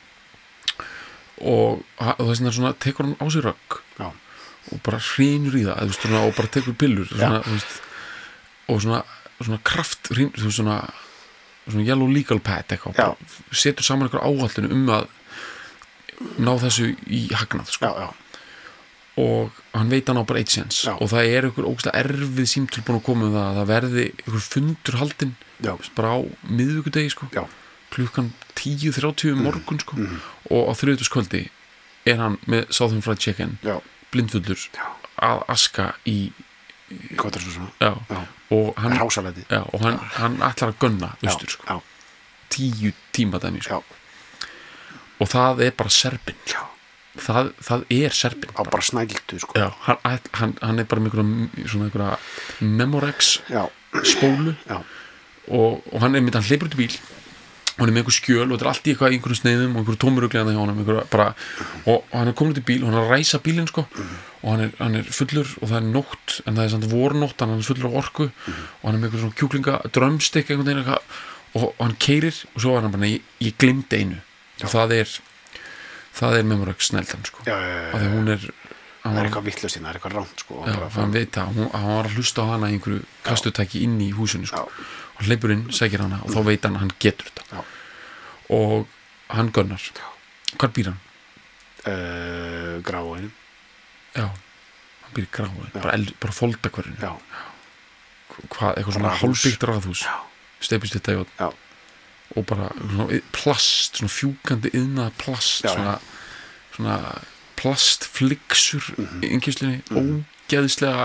og, og þess vegna svona tekur hann á sig rögg já. og bara hrýnur í það veist, svona, og bara tekur pillur svona, veist, og svona, svona kraft hrýn, svona, svona yellow legal pad eitthvað, setur saman eitthvað áhaldinu um að ná þessu í hagnað sko. já, já. og hann veit hann á bara eitt séns og það er einhver ógeðslega erfið símtöl búin að koma um það að það verði einhver fundur haldinn bara á miðvikudegi sko já. klukkan tíu þrjátíu um morgun sko mm. og á þriðjudagskvöldi er hann með Southern Fried Chicken já. blindfullur já. að aska í já. Já. og hann, já, og hann, hann ætlar að gunna austur sko. tíu tíma dæmi sko. og það er bara Serbin það, það er Serbin á bara snældu sko. já, hann, hann, hann er bara með einhverja, svona einhverja Memorex já. spólu já. Og, og hann er með hann hleypur út í bíl og hann er með einhver skjöl og þetta er allt í eitthvað einhverjum sneiðum og einhverjum tómuruglega hjá honum bara, og, og hann er komin út í bíl og hann er að ræsa bílinn sko mm. og hann er, hann er fullur og það er nótt en það er samt vornótt, hann er fullur á orku mm. og hann er með einhver svona kjúklinga drömstikk einhvern veginn eitthvað og, og hann keyrir og svo er hann bara, ég, ég glimti einu já. og það er það er Memorex snældan sko já, já, já, og þegar hún er það er eitthvað vitlaust hérna, það er eitthvað rámt sko já, hann veit það, hún, hann var að hlusta á hana í einhverju kastutæki inn í húsinu sko já. og hleypur inn, sækir hana og mm. þá veit hann að hann getur þetta já. og hann gunnar hvar býr hann? Uh, Gráin já, hann býr í Gráin bara, bara Foldakverðinu hvað, eitthvað svona hálfbyggt raðhús steipist þetta í vatn og bara svona plast, svona fjúkandi iðnað plast já, svona, svona plastfliksur mm-hmm. í innkeyrslinni, mm-hmm. ógeðislega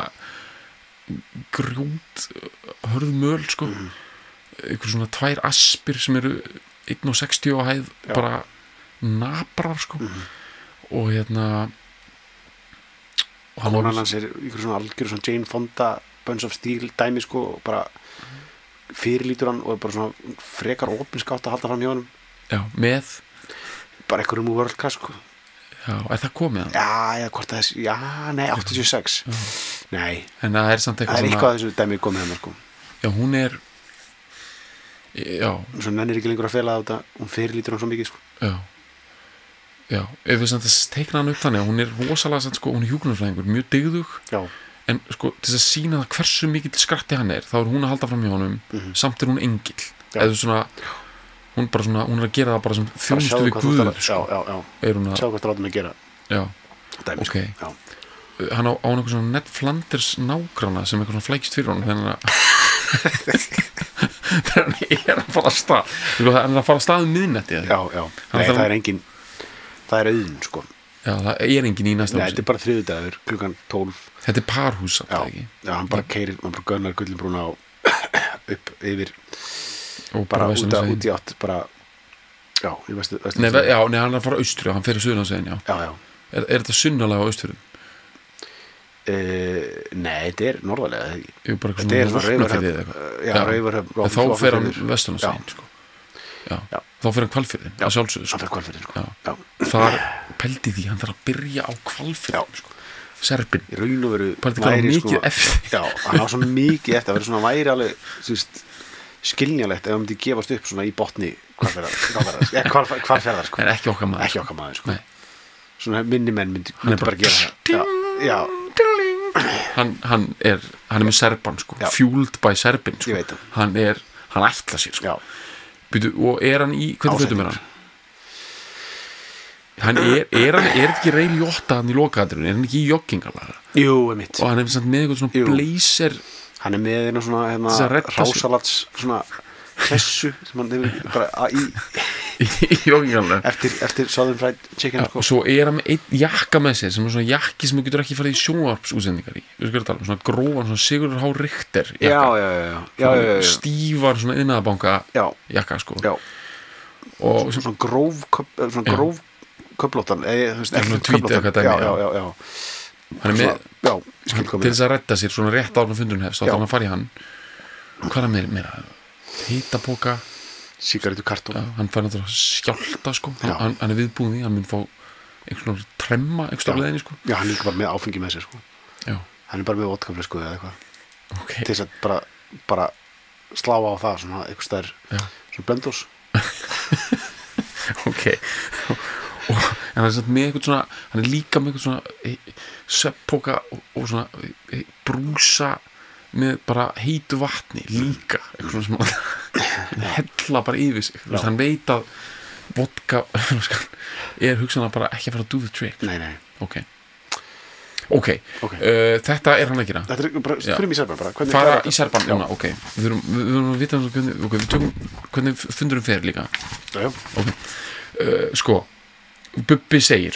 grjót hörð möl sko mm-hmm. eitthvað svona tvær aspir sem eru einn og sextíu á hæð já. bara nabrar sko mm-hmm. og hérna og hann hans er ykkur svona algjör svona Jane Fonda Bunch of Steel dæmi sko og bara fyrirlítur hann og er bara svona frekar opinskátt að halda fram hjá honum já, með bara eitthvað um World Class sko já, er það komið hann? já, eða hvort það er, já, nei, áttatíu og sex já. nei, en það er samt eitthvað það er eitthvað þessu dæmi komið hann sko já, hún er já svo nennir ekki lengur að fela þetta hún fyrirlítur hann svo mikið sko já, já, ef við samt að teikna hann upp þannig að hún er rosalega samt sko, hún er hjúkrunarfræðingur, mjög dygðug já en sko til þess að sína það hversu mikill skratti hann er þá er hún að halda fram hjá honum mm-hmm. samt er hún engill eða svona hún bara svona hún er að gera það bara sem þjónustu við Guð sko. já, já, já er hún að sjá hvað það látum að gera já, Dæmis, ok já. hann á, á einhvern svona Ned Flanders nágrana sem eitthvað svona flækist fyrir honum þegar hann er að fara að stað hann er að fara að stað um miðnætti já, já, nei það er engin það er auðn sko já, það er engin í næsta húsi þetta er bara þriðjudagur, klukkan tólf þetta er parhús, já, ekki? Já, hann bara keyrir, hann bara gunnar Gullinbrúna á upp yfir og bara út, að, út í átt bara, já, í vestu, vestu nei, já, nei, hann er að fara austur, hann fer í Suðurlandsveginn, já. Já, já er, er þetta sunnalega á austfjörðum? Uh, nei, þetta er norðarlega Jú, bara þetta er svona Raufarhöfn já, Raufarhöfn þá fer hann Vesturlandsveginn, sko já, já. þá fer hann Hvalfjörðin, að sjálfsögðu hann fer Hvalfjörðin, sko já. Já. þar pældi því, hann þarf að byrja á Hvalfjörðin, sko Serbin, í raun og veru væri sko já, hann á svo mikið eftir að vera svona væri alveg þú veist, skilnjalegt ef hann myndi gefast upp svona í botni Hvalfjarðar sko. en ekki okkar maður, ekki okkar maður sko. svona minni menn myndi, myndi bara, bara gera það já, já. Hann, hann er hann er með Serban sko, já. Fueled by Serbin sko. hann er, hann ætla sér sko. Býtu, og er hann í, hvernig fötum er hann? hann er, er hann, er ekki Ray Liotta hann í lokaðatrinu, er hann ekki í joggingalega? Jú, einmitt og hann er með eitthvað svona Jú. blazer hann er með einu svona hérna, rásalats svona klessu sem hann hefur bara í eftir, eftir Southern Fried Chicken ja, sko. Svo er hann með einn jakka með sér sem er svona jakki sem þú getur ekki farið í sjónvarpsútsendingar í við skulum tala um svona grófan, svona Sigurður H. Richter jakka, já, já, já, já, já, já, já. Stífar svona iðnaðarbanka jakka sko já. Og svona, svona gróf svona gróf köflóttan eða þú veist ekki köflóttan já, já, já, já hann er með, já, til þess að redda sér svona rétt áður fundurinn hefst, þá þannig að fara í hann hvað er hann með meira hitapoka, sígarettu kartón hann fær náttúrulega skjálta sko hann, hann er viðbúin því, hann mun fá einhvern svona tremma einhverstað leðinni sko já, hann er líka bara með áfengi með sér sko já. Hann er bara með vodkaflösku eða eitthvað okay. til þess að bara, bara slá á það svona einhverstaðar svona blöndós ok og en hann er satt með eitthvað svona hann er líka með eitthvað svona sveppoka og, og svona brúsa með bara heitu vatni líka eitthvað svona sem hella bara yfir sig veist, hann veit að vodka er hugsanlega bara ekki að fara að do the trick nei, nei. ok, okay. okay. Uh, þetta er hann að gera þetta er bara, fyrir mig í serban bara fara í serban, já, ok við þurfum að vita hvernig, okay, við tökum, hvernig fundurum fer líka já, já. Okay. Uh, sko Bubbi segir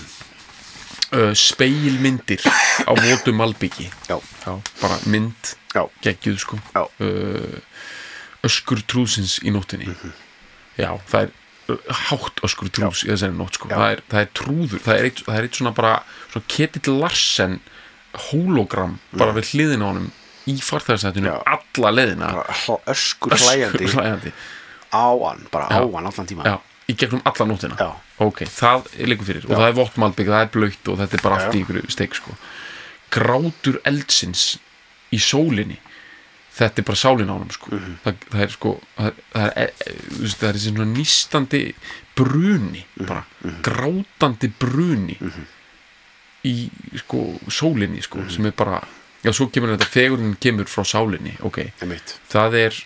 uh, speilmyndir á votu malbyggi já. já, bara mynd geggjuð sko uh, öskur trúðsins í nóttinni mm-hmm. já, það er hátt öskur trúðs í þessari nótt sko það er, það er trúður, það er eitt, það er eitt svona bara svona Ketill Larsen hologram mm. bara við hliðina á honum í farþegarsætinu alla leiðina öskur hlæjandi, hlæjandi á hann, bara á hann allan tíma já, í gegnum alla nóttina já. ok, það er leikur fyrir já. Og það er vott malbygg, það er blautt og þetta er bara já, allt í ykkur steik sko grátur eldsins í sólinni þetta er bara sálin á honum sko mm-hmm. það, það er sko það, það er, það er þessi svona nístandi bruni bara mm-hmm. grátandi bruni mm-hmm. í sko sólinni sko mm-hmm. sem er bara já svo kemur þetta fegurinn kemur frá sálinni ok, það er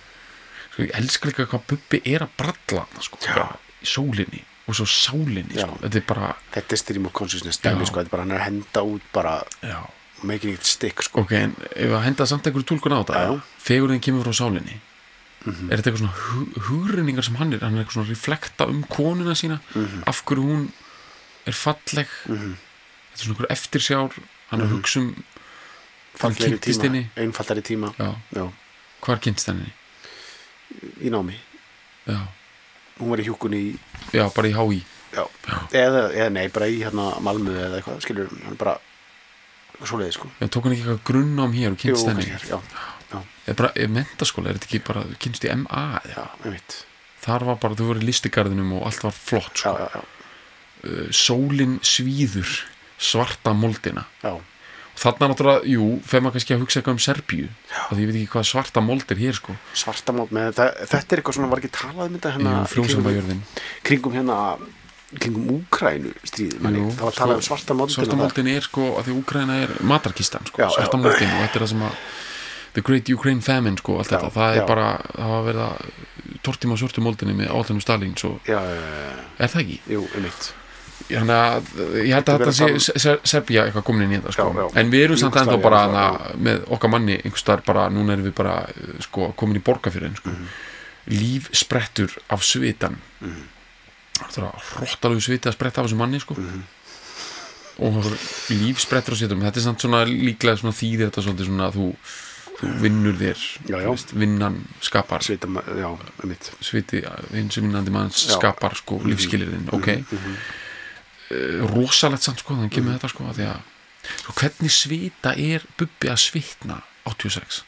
sko ég elskar líka hvað Bubbi er að bralla sko bara í sólinni og svo sálinni sko þetta er bara þetta er stream of consciousness dæmi sko þetta er bara hann er að henda út bara já making it stick sko ok, en ef að henda samt einhverju túlkun á þetta fegurinn kemur frá sálinni mm-hmm. er þetta eitthvað svona hu- hugrenningar sem hann er hann er eitthvað svona reflekta um konuna sína mm-hmm. af hverju hún er falleg mm-hmm. þetta er svona einhver eftirsjár hann er að hugsa um fallegri tíma, einfaldari tíma já, já. Hvar kynntist henni? Í námi já. Hún var í hjúkunni í já, bara í H I já. Já. Eða, eða nei, bara í hérna Malmö eða eitthvað, skilur hann bara svoleiði sko já, tók hann ekki eitthvað grunnám hér og kynst henni já, já, já. Eða bara, eða mentaskóla, er þetta ekki bara kynst í M A eða? Já, ég veit þar var bara, þú voru í listigarðinum og allt var flott sko já, já, já. Uh, sólin svíður svarta moldina já. Og þarna náttúrulega, jú, fer maður kannski að hugsa eitthvað um Serbíu af því ég veit ekki hvað svarta mold er hér sko svarta mold, með það, þetta er eitthvað svona var ekki talað um þetta hérna kringum, kringum hérna kringum Úkraínu stríðið manni, það var talað um svarta moldin svarta moldin er sko, að því Úkraína er matarkistan sko, já, svarta já. Moldin og þetta er það sem að the great Ukraine famine sko, allt já, þetta, það já. Er bara það var verið að tortíma svörtu moldinni með átlunum Stalin svo, já, já, já. Er það ekki? Jú, einmitt þannig að ég held að þetta sé Serbía eitthvað komin inn í þetta sko já, já. En við erum samt ennþá bara hana, með okkar manni einhvers staðar bara, núna erum við bara sko, komin í Borgarfjörðin sko. Mm-hmm. Líf sprettur af svitan mm-hmm. það er hróttalegu sviti að spretta af þessu manni sko mm-hmm. og líf sprettur á svitum þetta er samt svona líklega svona þýðir þetta svolítið svona að þú, þú vinnur þér já, já. Veist, vinnan skapar Svita, já, sviti, hins vinnandi mann skapar sko mm-hmm. lífskilirinn ok mm-hmm. uh, rosalegt samt sko þannig kemur mm-hmm. þetta sko að því að sko, hvernig svita er Bubbi að svitna áttatíu og sex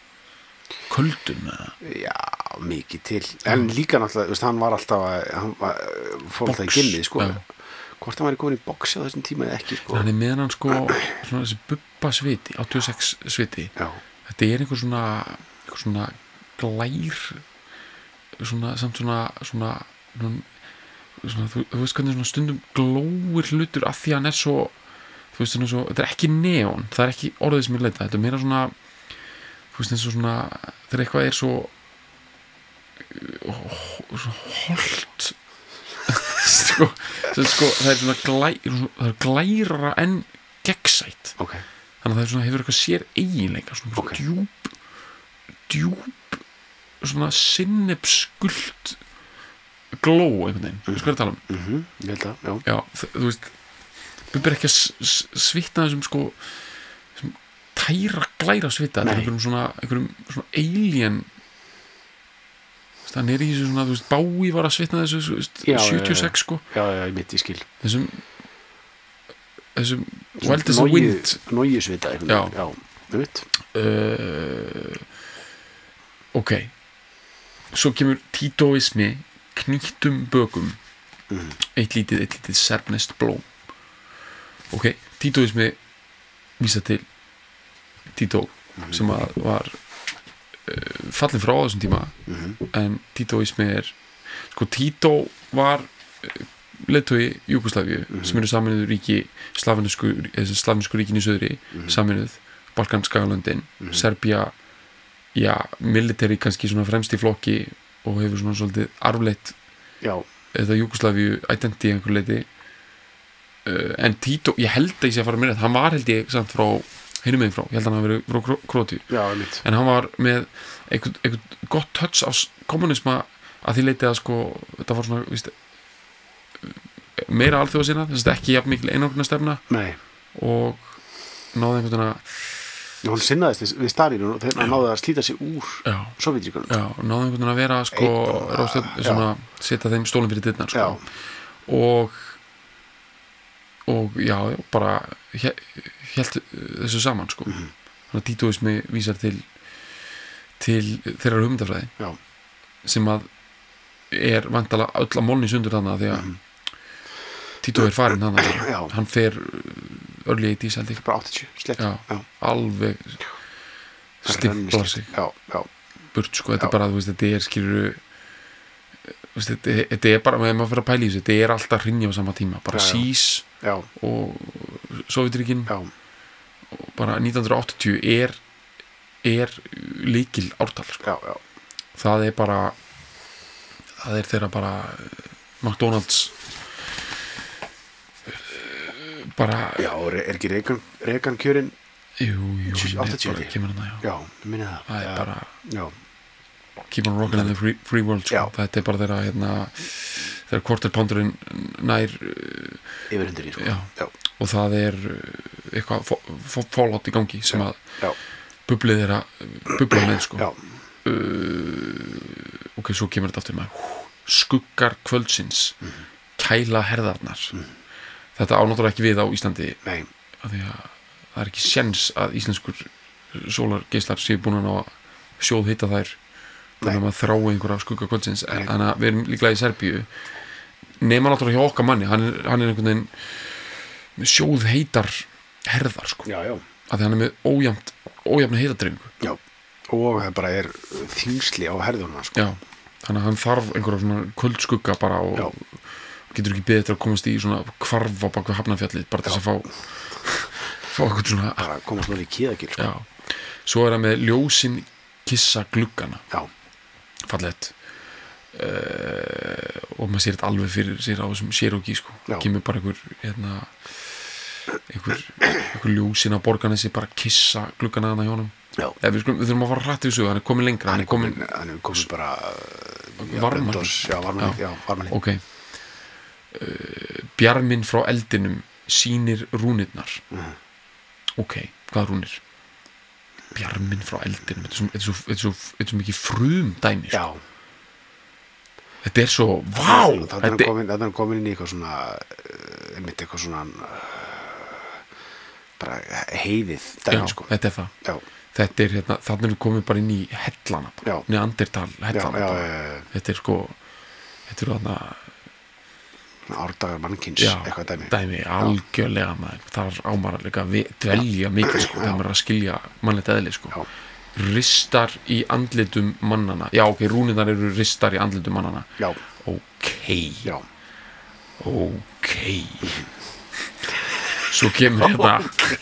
köldun eða? Já, mikið til en líka náttúrulega, veist, hann var alltaf að, hann var, fór alltaf í gimmið sko já. Hvort hann var í komin í boxi á þessum tíma eða ekki sko hann er meðan hann sko, svona þessi Bubba sviti áttatíu og sex sviti já. Þetta er einhver svona einhver svona glær svona, samt svona svona, svona þú, þú veist hvernig svona stundum glóir hlutur af því hann er svo þú veist svona svo, þetta er ekki neon það er ekki orðið sem ég leita, þetta er meira svona þú veist eins og svona þegar eitthvað er svo svo holt sko, sko það er svona glæ, það er glærara en gegnsætt okay. Þannig að það er svona, hefur eitthvað sér eiginleika svona, svona okay. djúp djúp svona sinnepsgult gló einhvern veginn, mm. sko er að tala um mm -hmm. ég held að, já, já þú veist, við byrjum ekki að svitna þessum sko þessum tæra glæra svita einhverjum svona, einhverjum svona alien það er í þessu svona, þú veist, Bái var að svitna þessu veist, já, sjötíu og sex sko já, já, ég mitt í skil þessum þessum Wild as a Wind nógi svita já, já, ég veit uh, ok svo kemur títóismi knýttum bökum mm. eitt lítið, eitt lítið serbneskt blóm ok, títóismi vísa til Tító mm. sem að var uh, fallin frá á þessum tíma mm. en títóismi er sko Tító var uh, leiðtogi Júgóslavíu mm. sem eru saminuð ríki slavinsku, slavinsku ríkin í söðri mm. saminuð Balkanskagalöndin mm. Serbía já, military kannski svona fremst í flokki og hefur svona svolítið arfleitt eða Júgóslavíu identity einhver leiti uh, en Tító, ég held að ég sé að fara með þetta hann var held ég samt frá hinum meginn frá, ég held að hann hafi verið frá Króatíu en hann var með einhvern, einhvern gott touch af kommunisma að því leiti að sko þetta var svona víst, meira alþjóða sinna þess að ekki jafn mikil einhverjum stefna Nei. og náði einhvern veginn að hún sinnaðist við Stalín og þegar hann náði að slíta sig úr Sovétríkjunum já, og náði einhvern veginn að vera sko, ráðstöð, svona, setja þeim stólum fyrir dyrnar sko. og og já, bara hélt þessu saman sko. mm-hmm. þannig að títóismi vísar til til þeirra hugmyndafræði já. sem að er vantala öll að molni sundur þannig að því að mm-hmm. Tító er farin þannig að hann fer early eighties held ég bara áttatíu, slett já, já. alveg stimplar sig já, já. burt sko, þetta er bara, þú veist, þetta er skilur þetta, þetta er bara, með maður fyrir að pæla í þessu þetta er alltaf hrinja á sama tíma bara sís og Sovétríkin og bara nítján hundruð og áttatíu er er lykil ártal sko. já, já. það er bara það er þeirra bara McDonald's bara já, er ekki Reagan, Reagan kjörin jú, jú, áttatíu bara kemur hana, já já, ég minni það það er ja, bara já. keep on rockin' in the free, free world sko. þetta er bara þeirra hérna, þeirra quarter poundurinn nær yfir hundur í sko. já. Já. og það er eitthvað fallout í gangi sem að bublið þeirra bublið með sko. uh, ok, svo kemur þetta aftur með skuggar kvöldsins mm. kæla herðarnar mm. þetta ánáttúrulega ekki við á Íslandi Nei. af því að það er ekki séns að íslenskur sólargeislar séu búin að sjóð hitta þær þannig að maður þrái einhverja skugga kvöldsins en að við erum líklega í Serbíu nema náttúrulega hjá okkar manni hann er, hann er einhvern veginn sjóð heitar herðar sko. já, já. af því hann er með ójæmt ójæmna heitadreifingu já, og það bara er þyngsli á herðuna sko. já, þannig að hann þarf einhverja svona kvöldskugga bara og já. getur ekki beðið til að komast í svona hvarf á bak við Hafnarfjallið bara til þess að fá fá eitthvað svona bara komast náttúrulega í Kiðagil sko. svo er það með ljósin kissa gluggana já. fallegt uh, og maður sér þetta alveg fyrir sér á þessum Cherokee sko. kemur bara einhver hérna, einhver, einhver ljósin á Borgarnesi bara kissa gluggana hana hjá honum við, skulum, við þurfum að fara hrætt í þessu hann er komin lengra hann er komin, hann er komin bara varmar ok uh, bjarminn frá eldinum sýnir rúnirnar uh-huh. ok, hvaða rúnir? Bjarminn frá eldinum þetta er svo, þetta er svo, þetta er svo, þetta er svo mikið frum dæmi sko. þetta er svo vá þetta er komin, þetta er komin inn í eitthvað svona einmitt eitthvað svona bara heiðið dæmi já, sko. þetta er það já. þetta er hérna, þannig er við komið bara inn í hellana, neandertal hellana já, já, já, já. þetta er sko þetta er þarna árdagar mannkins, já, eitthvað dæmi dæmi, algjörlega maður þar ámar líka dvelja mikið sko, þegar maður er að skilja mannlegt eðli sko. ristar í andlitum mannana já ok, rúnirnar eru ristar í andlitum mannana já. ok já. ok svo kemur hérna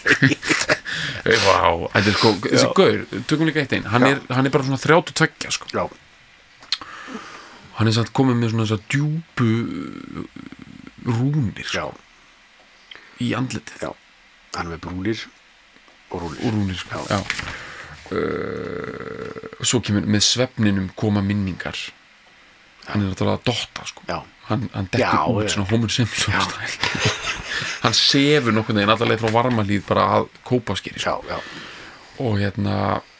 vá, þetta er sko þessi gaur, tökum líka eitt einn hann er, hann er bara svona þrjátíu og tveggja sko. já hann er satt komið með svona þessar djúpu rúnir sko. í andlitið já, hann er með brúnir og rúnir, og rúnir sko. já. Já. Uh, svo kemur með svefninum koma minningar hann er náttúrulega að dotta sko. hann, hann dettur út svona Homer Simpson hann sefur nokkuð neginn allavega frá Varmalíð bara að Kópaskeri sko. já, já. og hérna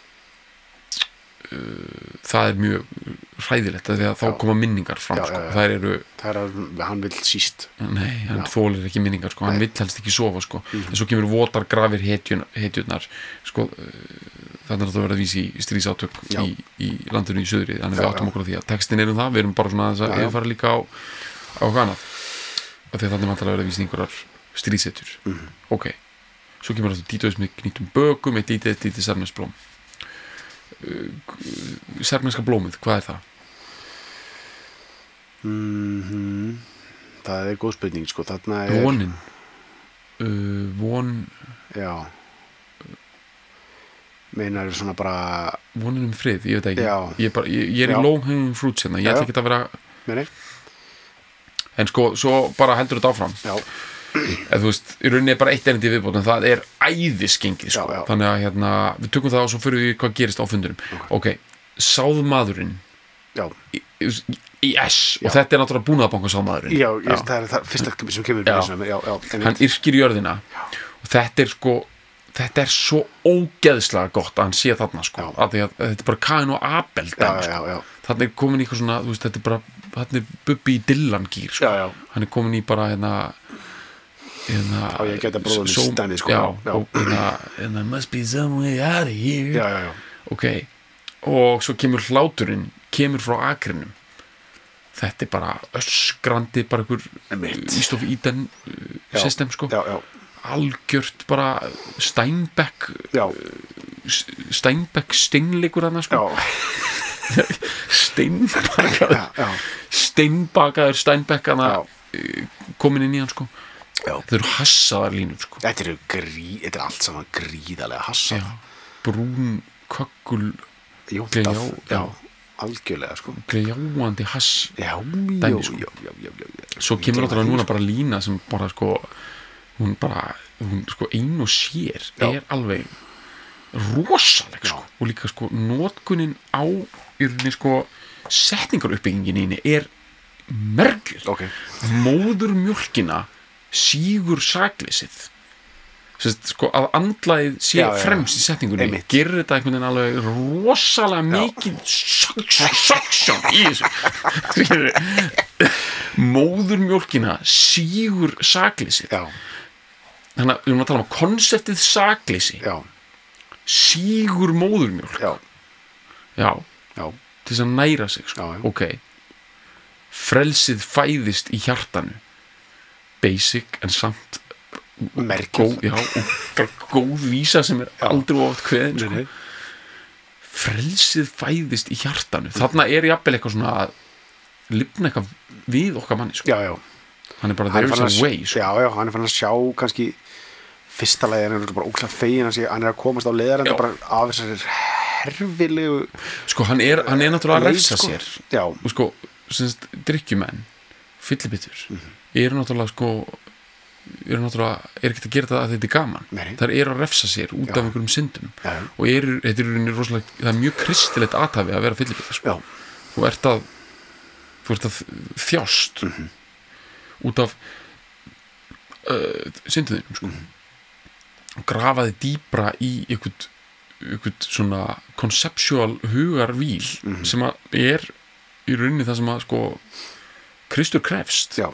uh, það er mjög hræðilegt því að þá já. Koma minningar fram já, sko. já, já. Það eru það er að hann vill síst nei, hann já. Þólir ekki minningar sko. hann vill helst ekki sofa sko. mm-hmm. en svo kemur votar grafir hetjurnar sko, þannig að það verður að vísi í stríðsátök í, í landinu í söðri þannig að við áttum okkur á því að textin er um það við erum bara svona að það fara líka á á kannað og því að þannig vantar að verða að vísi einhverjar stríðsetjur mm-hmm. ok, svo kemur þetta dítóðis með knýtum bökum eitt dítið, dítið sermensblóm uh, sermenska blómið, hvað er það? Mm-hmm. það er góð spurning sko, þarna er vonin uh, von já meinar er svona bara vonin um frið, ég veit ekki já. ég er, bara, ég, ég er í low hanging fruits hérna, ég ætla ekki að vera Meni. en sko, svo bara heldur þetta áfram já eða þú veist, í rauninni er bara eitt erindi viðbót en það er æðisgengið sko. já, já. þannig að hérna, við tökum það og svo fyrir við hvað gerist á fundurum ok, okay. sáðmaðurinn já í, í S já. Og þetta er náttúrulega búnaðabanka sáðmaðurinn já, ég, það er það fyrsta sem kemur já. Já, já, hann yrkir jörðina já. Og þetta er sko þetta er svo ógeðslega gott að hann sé þarna sko, að því að þetta er bara Kain og Abel dæmi, sko. Þarna er komin í eitthvað svona, þú veist, þetta er bara þarna er Bubbi í Dylan gýr sko. hann er komin í bara hérna hérna já, ég geta bróðunni stæmi sko. já, já. Og hérna, hérna must be some way out of here já, já, já. ok, og svo kemur hláturinn kemur frá akrinum þetta er bara öskrandi bara einhver Ístof Íden uh, system sko já, já. algjört bara Steinbeck já. Steinbeck steinleikur hann sko steinbakaður steinbakaður Steinbeck hann komin inn í hann sko já. Þau eru hassaðar línur sko þetta er, grí, þetta er allt saman gríðarlega hassað brún kökkul glejá já algjörlega sko gljáandi hass já, dæmi, sko. já, já, já, já, já svo kemur þetta núna bara lína sem bara sko hún bara, hún sko ein og sér já. Er alveg rosaleg sko. Og líka sko notkunin á í rauninni sko setningaruppbyggingin í henni er mergjur okay. móður mjólkina sígur sakleysið sko að andlaðið sé já, fremst í setningunni gerir þetta einhvern veginn alveg rosalega mikið suction í þessu móður mjólkina sígur sakleysið þannig að við erum að tala um konseptið sakleysi já. Sígur móðurmjólk já, já. já. til þess að næra sig sko. já, já. ok frelsið fæðist í hjartanu basic en samt merkjum góð, já, og góð vísa sem er aldrei oft kveðin sko. frelsið fæðist í hjartanu þarna er jafnvel eitthvað svona að lifna eitthvað við okkar manni sko. já, já hann er bara there is a way sko. já, já, hann er fann að sjá kannski fyrsta lagi hann er bara óklæð fegin hann er að komast á leiðarenda bara af þessari herfilegu sko hann er, hann er náttúrulega að refsa sko. sér já. og sko, semst, drikkjumenn fyllibittur, mm-hmm. eru náttúrulega sko eru náttúrulega, er ekkert að gera það að þetta er gaman Nei. Það eru að refsa sér út já. Af einhverjum syndum já. Og eru, þetta er rosalega það er mjög kristilegt athæfi að vera fyllibittur sko. þú ert að þú ert að þjást mm-hmm. út af uh, synduðinum sko. mm-hmm. og grafaði dýpra í einhvern, einhvern svona conceptual hugarvíl mm-hmm. sem að er í rauninni það sem að sko Kristur krefst já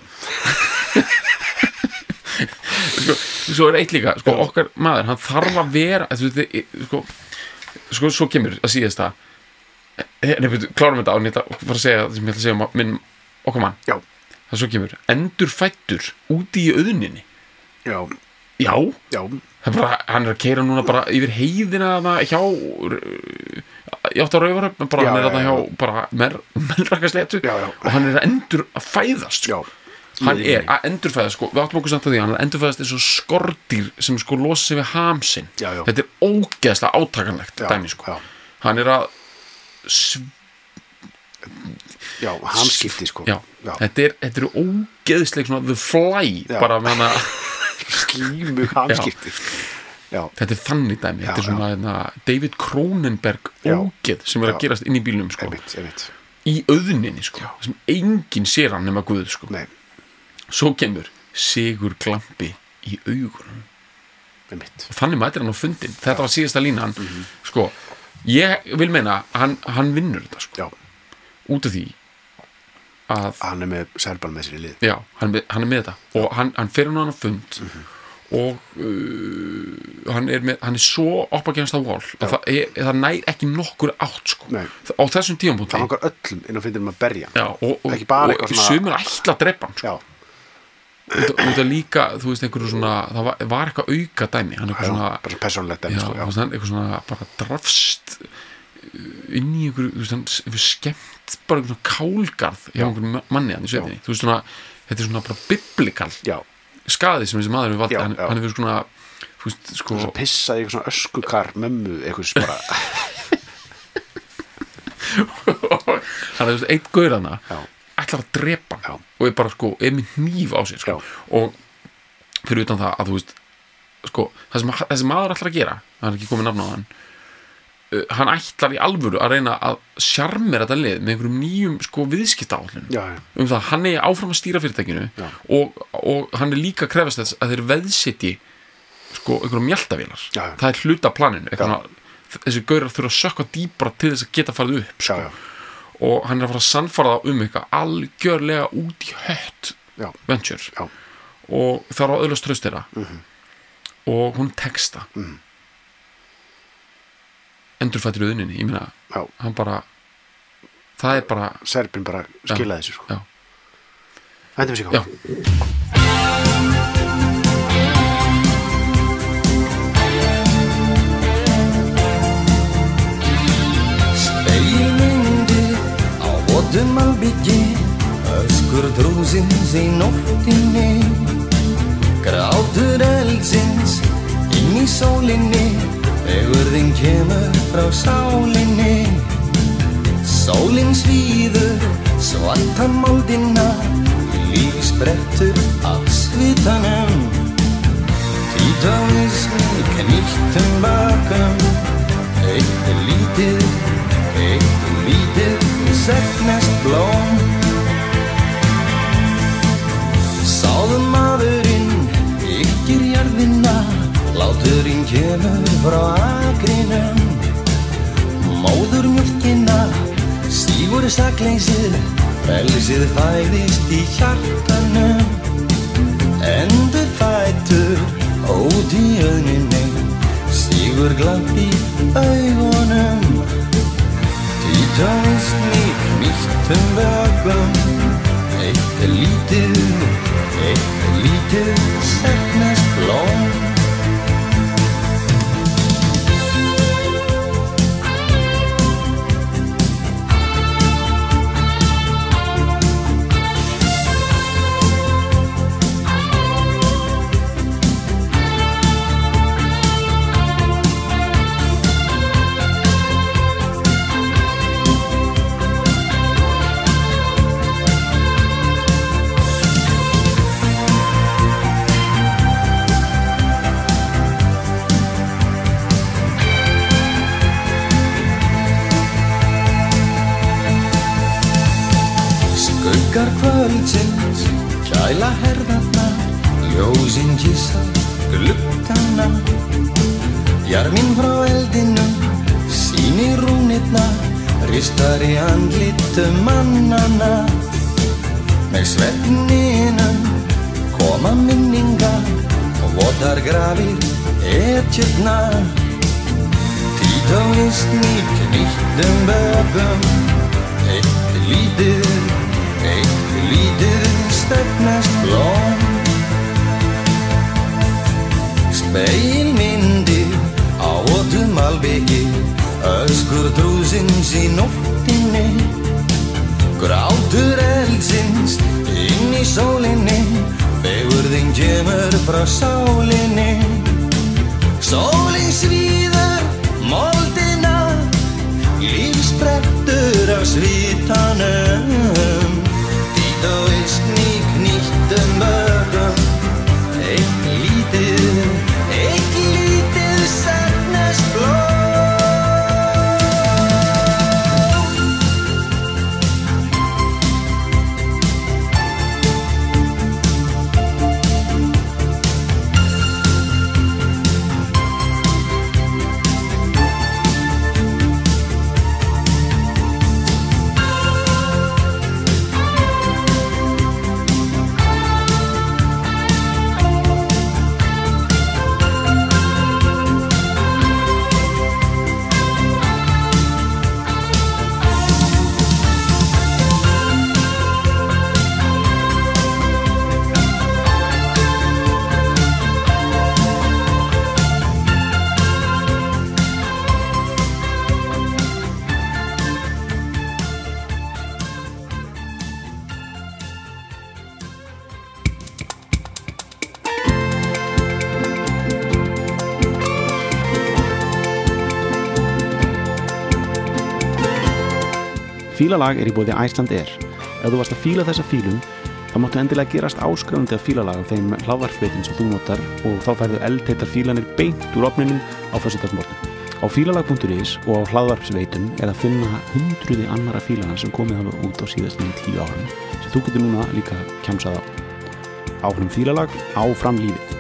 sko, svo er eitt líka sko, okkar maður, hann þarf að vera sko, sko, svo kemur að síðast það nefnir, klárum þetta á nýtt að fara að segja það sem ég ætla að segja um minn okkar mann já. Það svo kemur, endur fættur úti í auðninni já, já, já. Það er bara, hann er að keyra núna bara yfir heiðina hjá ég átti að rauðvara bara já, hann er að það hjá bara melrakasléttu og hann er að endur að fæðast já hann er að endurfæðast sko, við áttum okkur samt að því hann er að endurfæðast eins og skordýr sem sko losa sig við ham sinn já, já. Þetta er ógeðslega átakanlegt já, dæmi sko já. Hann er að sv... já, hamskipti sko já. Já. Þetta er, þetta er ógeðslega svona the fly já. Bara með hana slímu hamskipti já. Þetta er þannig dæmi, já, þetta er svona hérna, David Cronenberg ógeð sem er að gerast inn í bílnum sko. einmitt, einmitt. Í auðninni sko, sem enginn sér hann nema Guð sko. Nei. Svo kemur sigur glampi í augunum einmitt. Og þannig mætir hann á fundin, þetta var síðasta línan mm-hmm. sko, ég vil meina hann, hann vinnur þetta sko. Út af því að hann er með Serban með sér í lið já, hann, hann er með þetta og hann, hann fer hann á hann fund mm-hmm. og uh, hann, er með, hann er svo upp against the wall að það, er, það nær ekki nokkur átt sko. Á þessum tímapunkti það langar öllum inn á fundinum að berja já, og, og, ekki bara og svona... sumir ætla að drepa hann sko. og það líka, þú veist, einhverju svona það var, var eitthvað auka dæmi hann eitthvað svona, bara persónulegt dæmi já, sko, já. Hann, eitthvað svona bara drafst inn í einhverju, þú veist, hann skemmt bara einhverjum kálgarð hjá einhverjum manni hann í sveitinni, þú veist svona þetta er svona bara biblikal já. Skaði sem þessi maður við valdi, hann, hann er fyrir svona þú veist, sko svona pissa í eitthvað svona öskukar mömmu, eitthvað sem bara hann er þú veist, eitt gaur hana ætlar að drepa hann og er bara sko, er með hníf á sér sko. Og fyrir utan það að þú veist sko, það sem þessi maður ætlar að gera hann er ekki komið nafn á hann uh, hann ætlar í alvöru að reyna að sjarmera þetta lið með einhverjum nýjum sko viðskiptaáætlunum um það, hann er áfram að stýra fyrirtækinu og, og hann er líka að krefast þess að þeir veðsiti sko einhverjum mjaltavélar það er hluta planinu eitthvað, þessi gaurar þurfa að sökka dýpra til þess að geta farið upp sko. já, já. Og hann er að fara að sannfara það um eitthvað algjörlega út í hött já. Venture já. Og það er á öðlast traust þeirra mm-hmm. og hún texta mm-hmm. endurfættir auðninni, ég meina já. Hann bara það er bara Serbin bara skila þessu sko. Endum við sér já. Votum albyggi, öskur drúsins í nóttinni Grátur eldsins inn í sólinni Fegurðin kemur frá sálinni Sólin svíður svarta moldina Líf sprettur af svitanum Títóismi knýttum bakum Eitt lítið, eitt lítið Segnast blóm Sáðu maðurinn Ykkir jarðina Láturinn kemur frá akrinum Móður mjölkina Stígur sakleysið Frelsið fæðist í hjartanum Endur fætur Út í auðninni Stígur glamp í augunum Títóist nýtt nýttum vögum Eitt lítið, eitt lítið segnast blóm Skuggar kvöldsins kæla herðarnar Ljósin kyssa gluggana Jarminn frá eldinum sýnir rúnirnar Ristar í andlitum mannana Með svefninum koma minningar Og votar grafir etjurnar Títóist nýtt nýttum bögum Eitt lítið Eitt lítið stefnast blóm Speilmyndir á votum albyggi Öskur drúsins í nóttinni Grátur eldsins inn í sólinni Fegurðin kemur frá sálinni Sólin svíður moldina Líf sprettur af svitanum Títóist nýtt nýttum vögum Eitt lítið, eitt lítið Fílalag er í boði Icelandair. Ef þú varst að fíla þessa fílum, þá máttu endilega gerast áskrifandi af fílalag af þeim hlaðvarpsveitum sem þú notar og þá færðu eldheitar fílanir beint úr ofninum á föstudagsmorgun. Á fílalag punktur is og á hlaðvarpsveitum er að finna hundruði annara fílana sem komið hafa út á síðastnum tíu árum sem þú getur núna líka kjamsað á. Áfram fílalag, áfram lífið.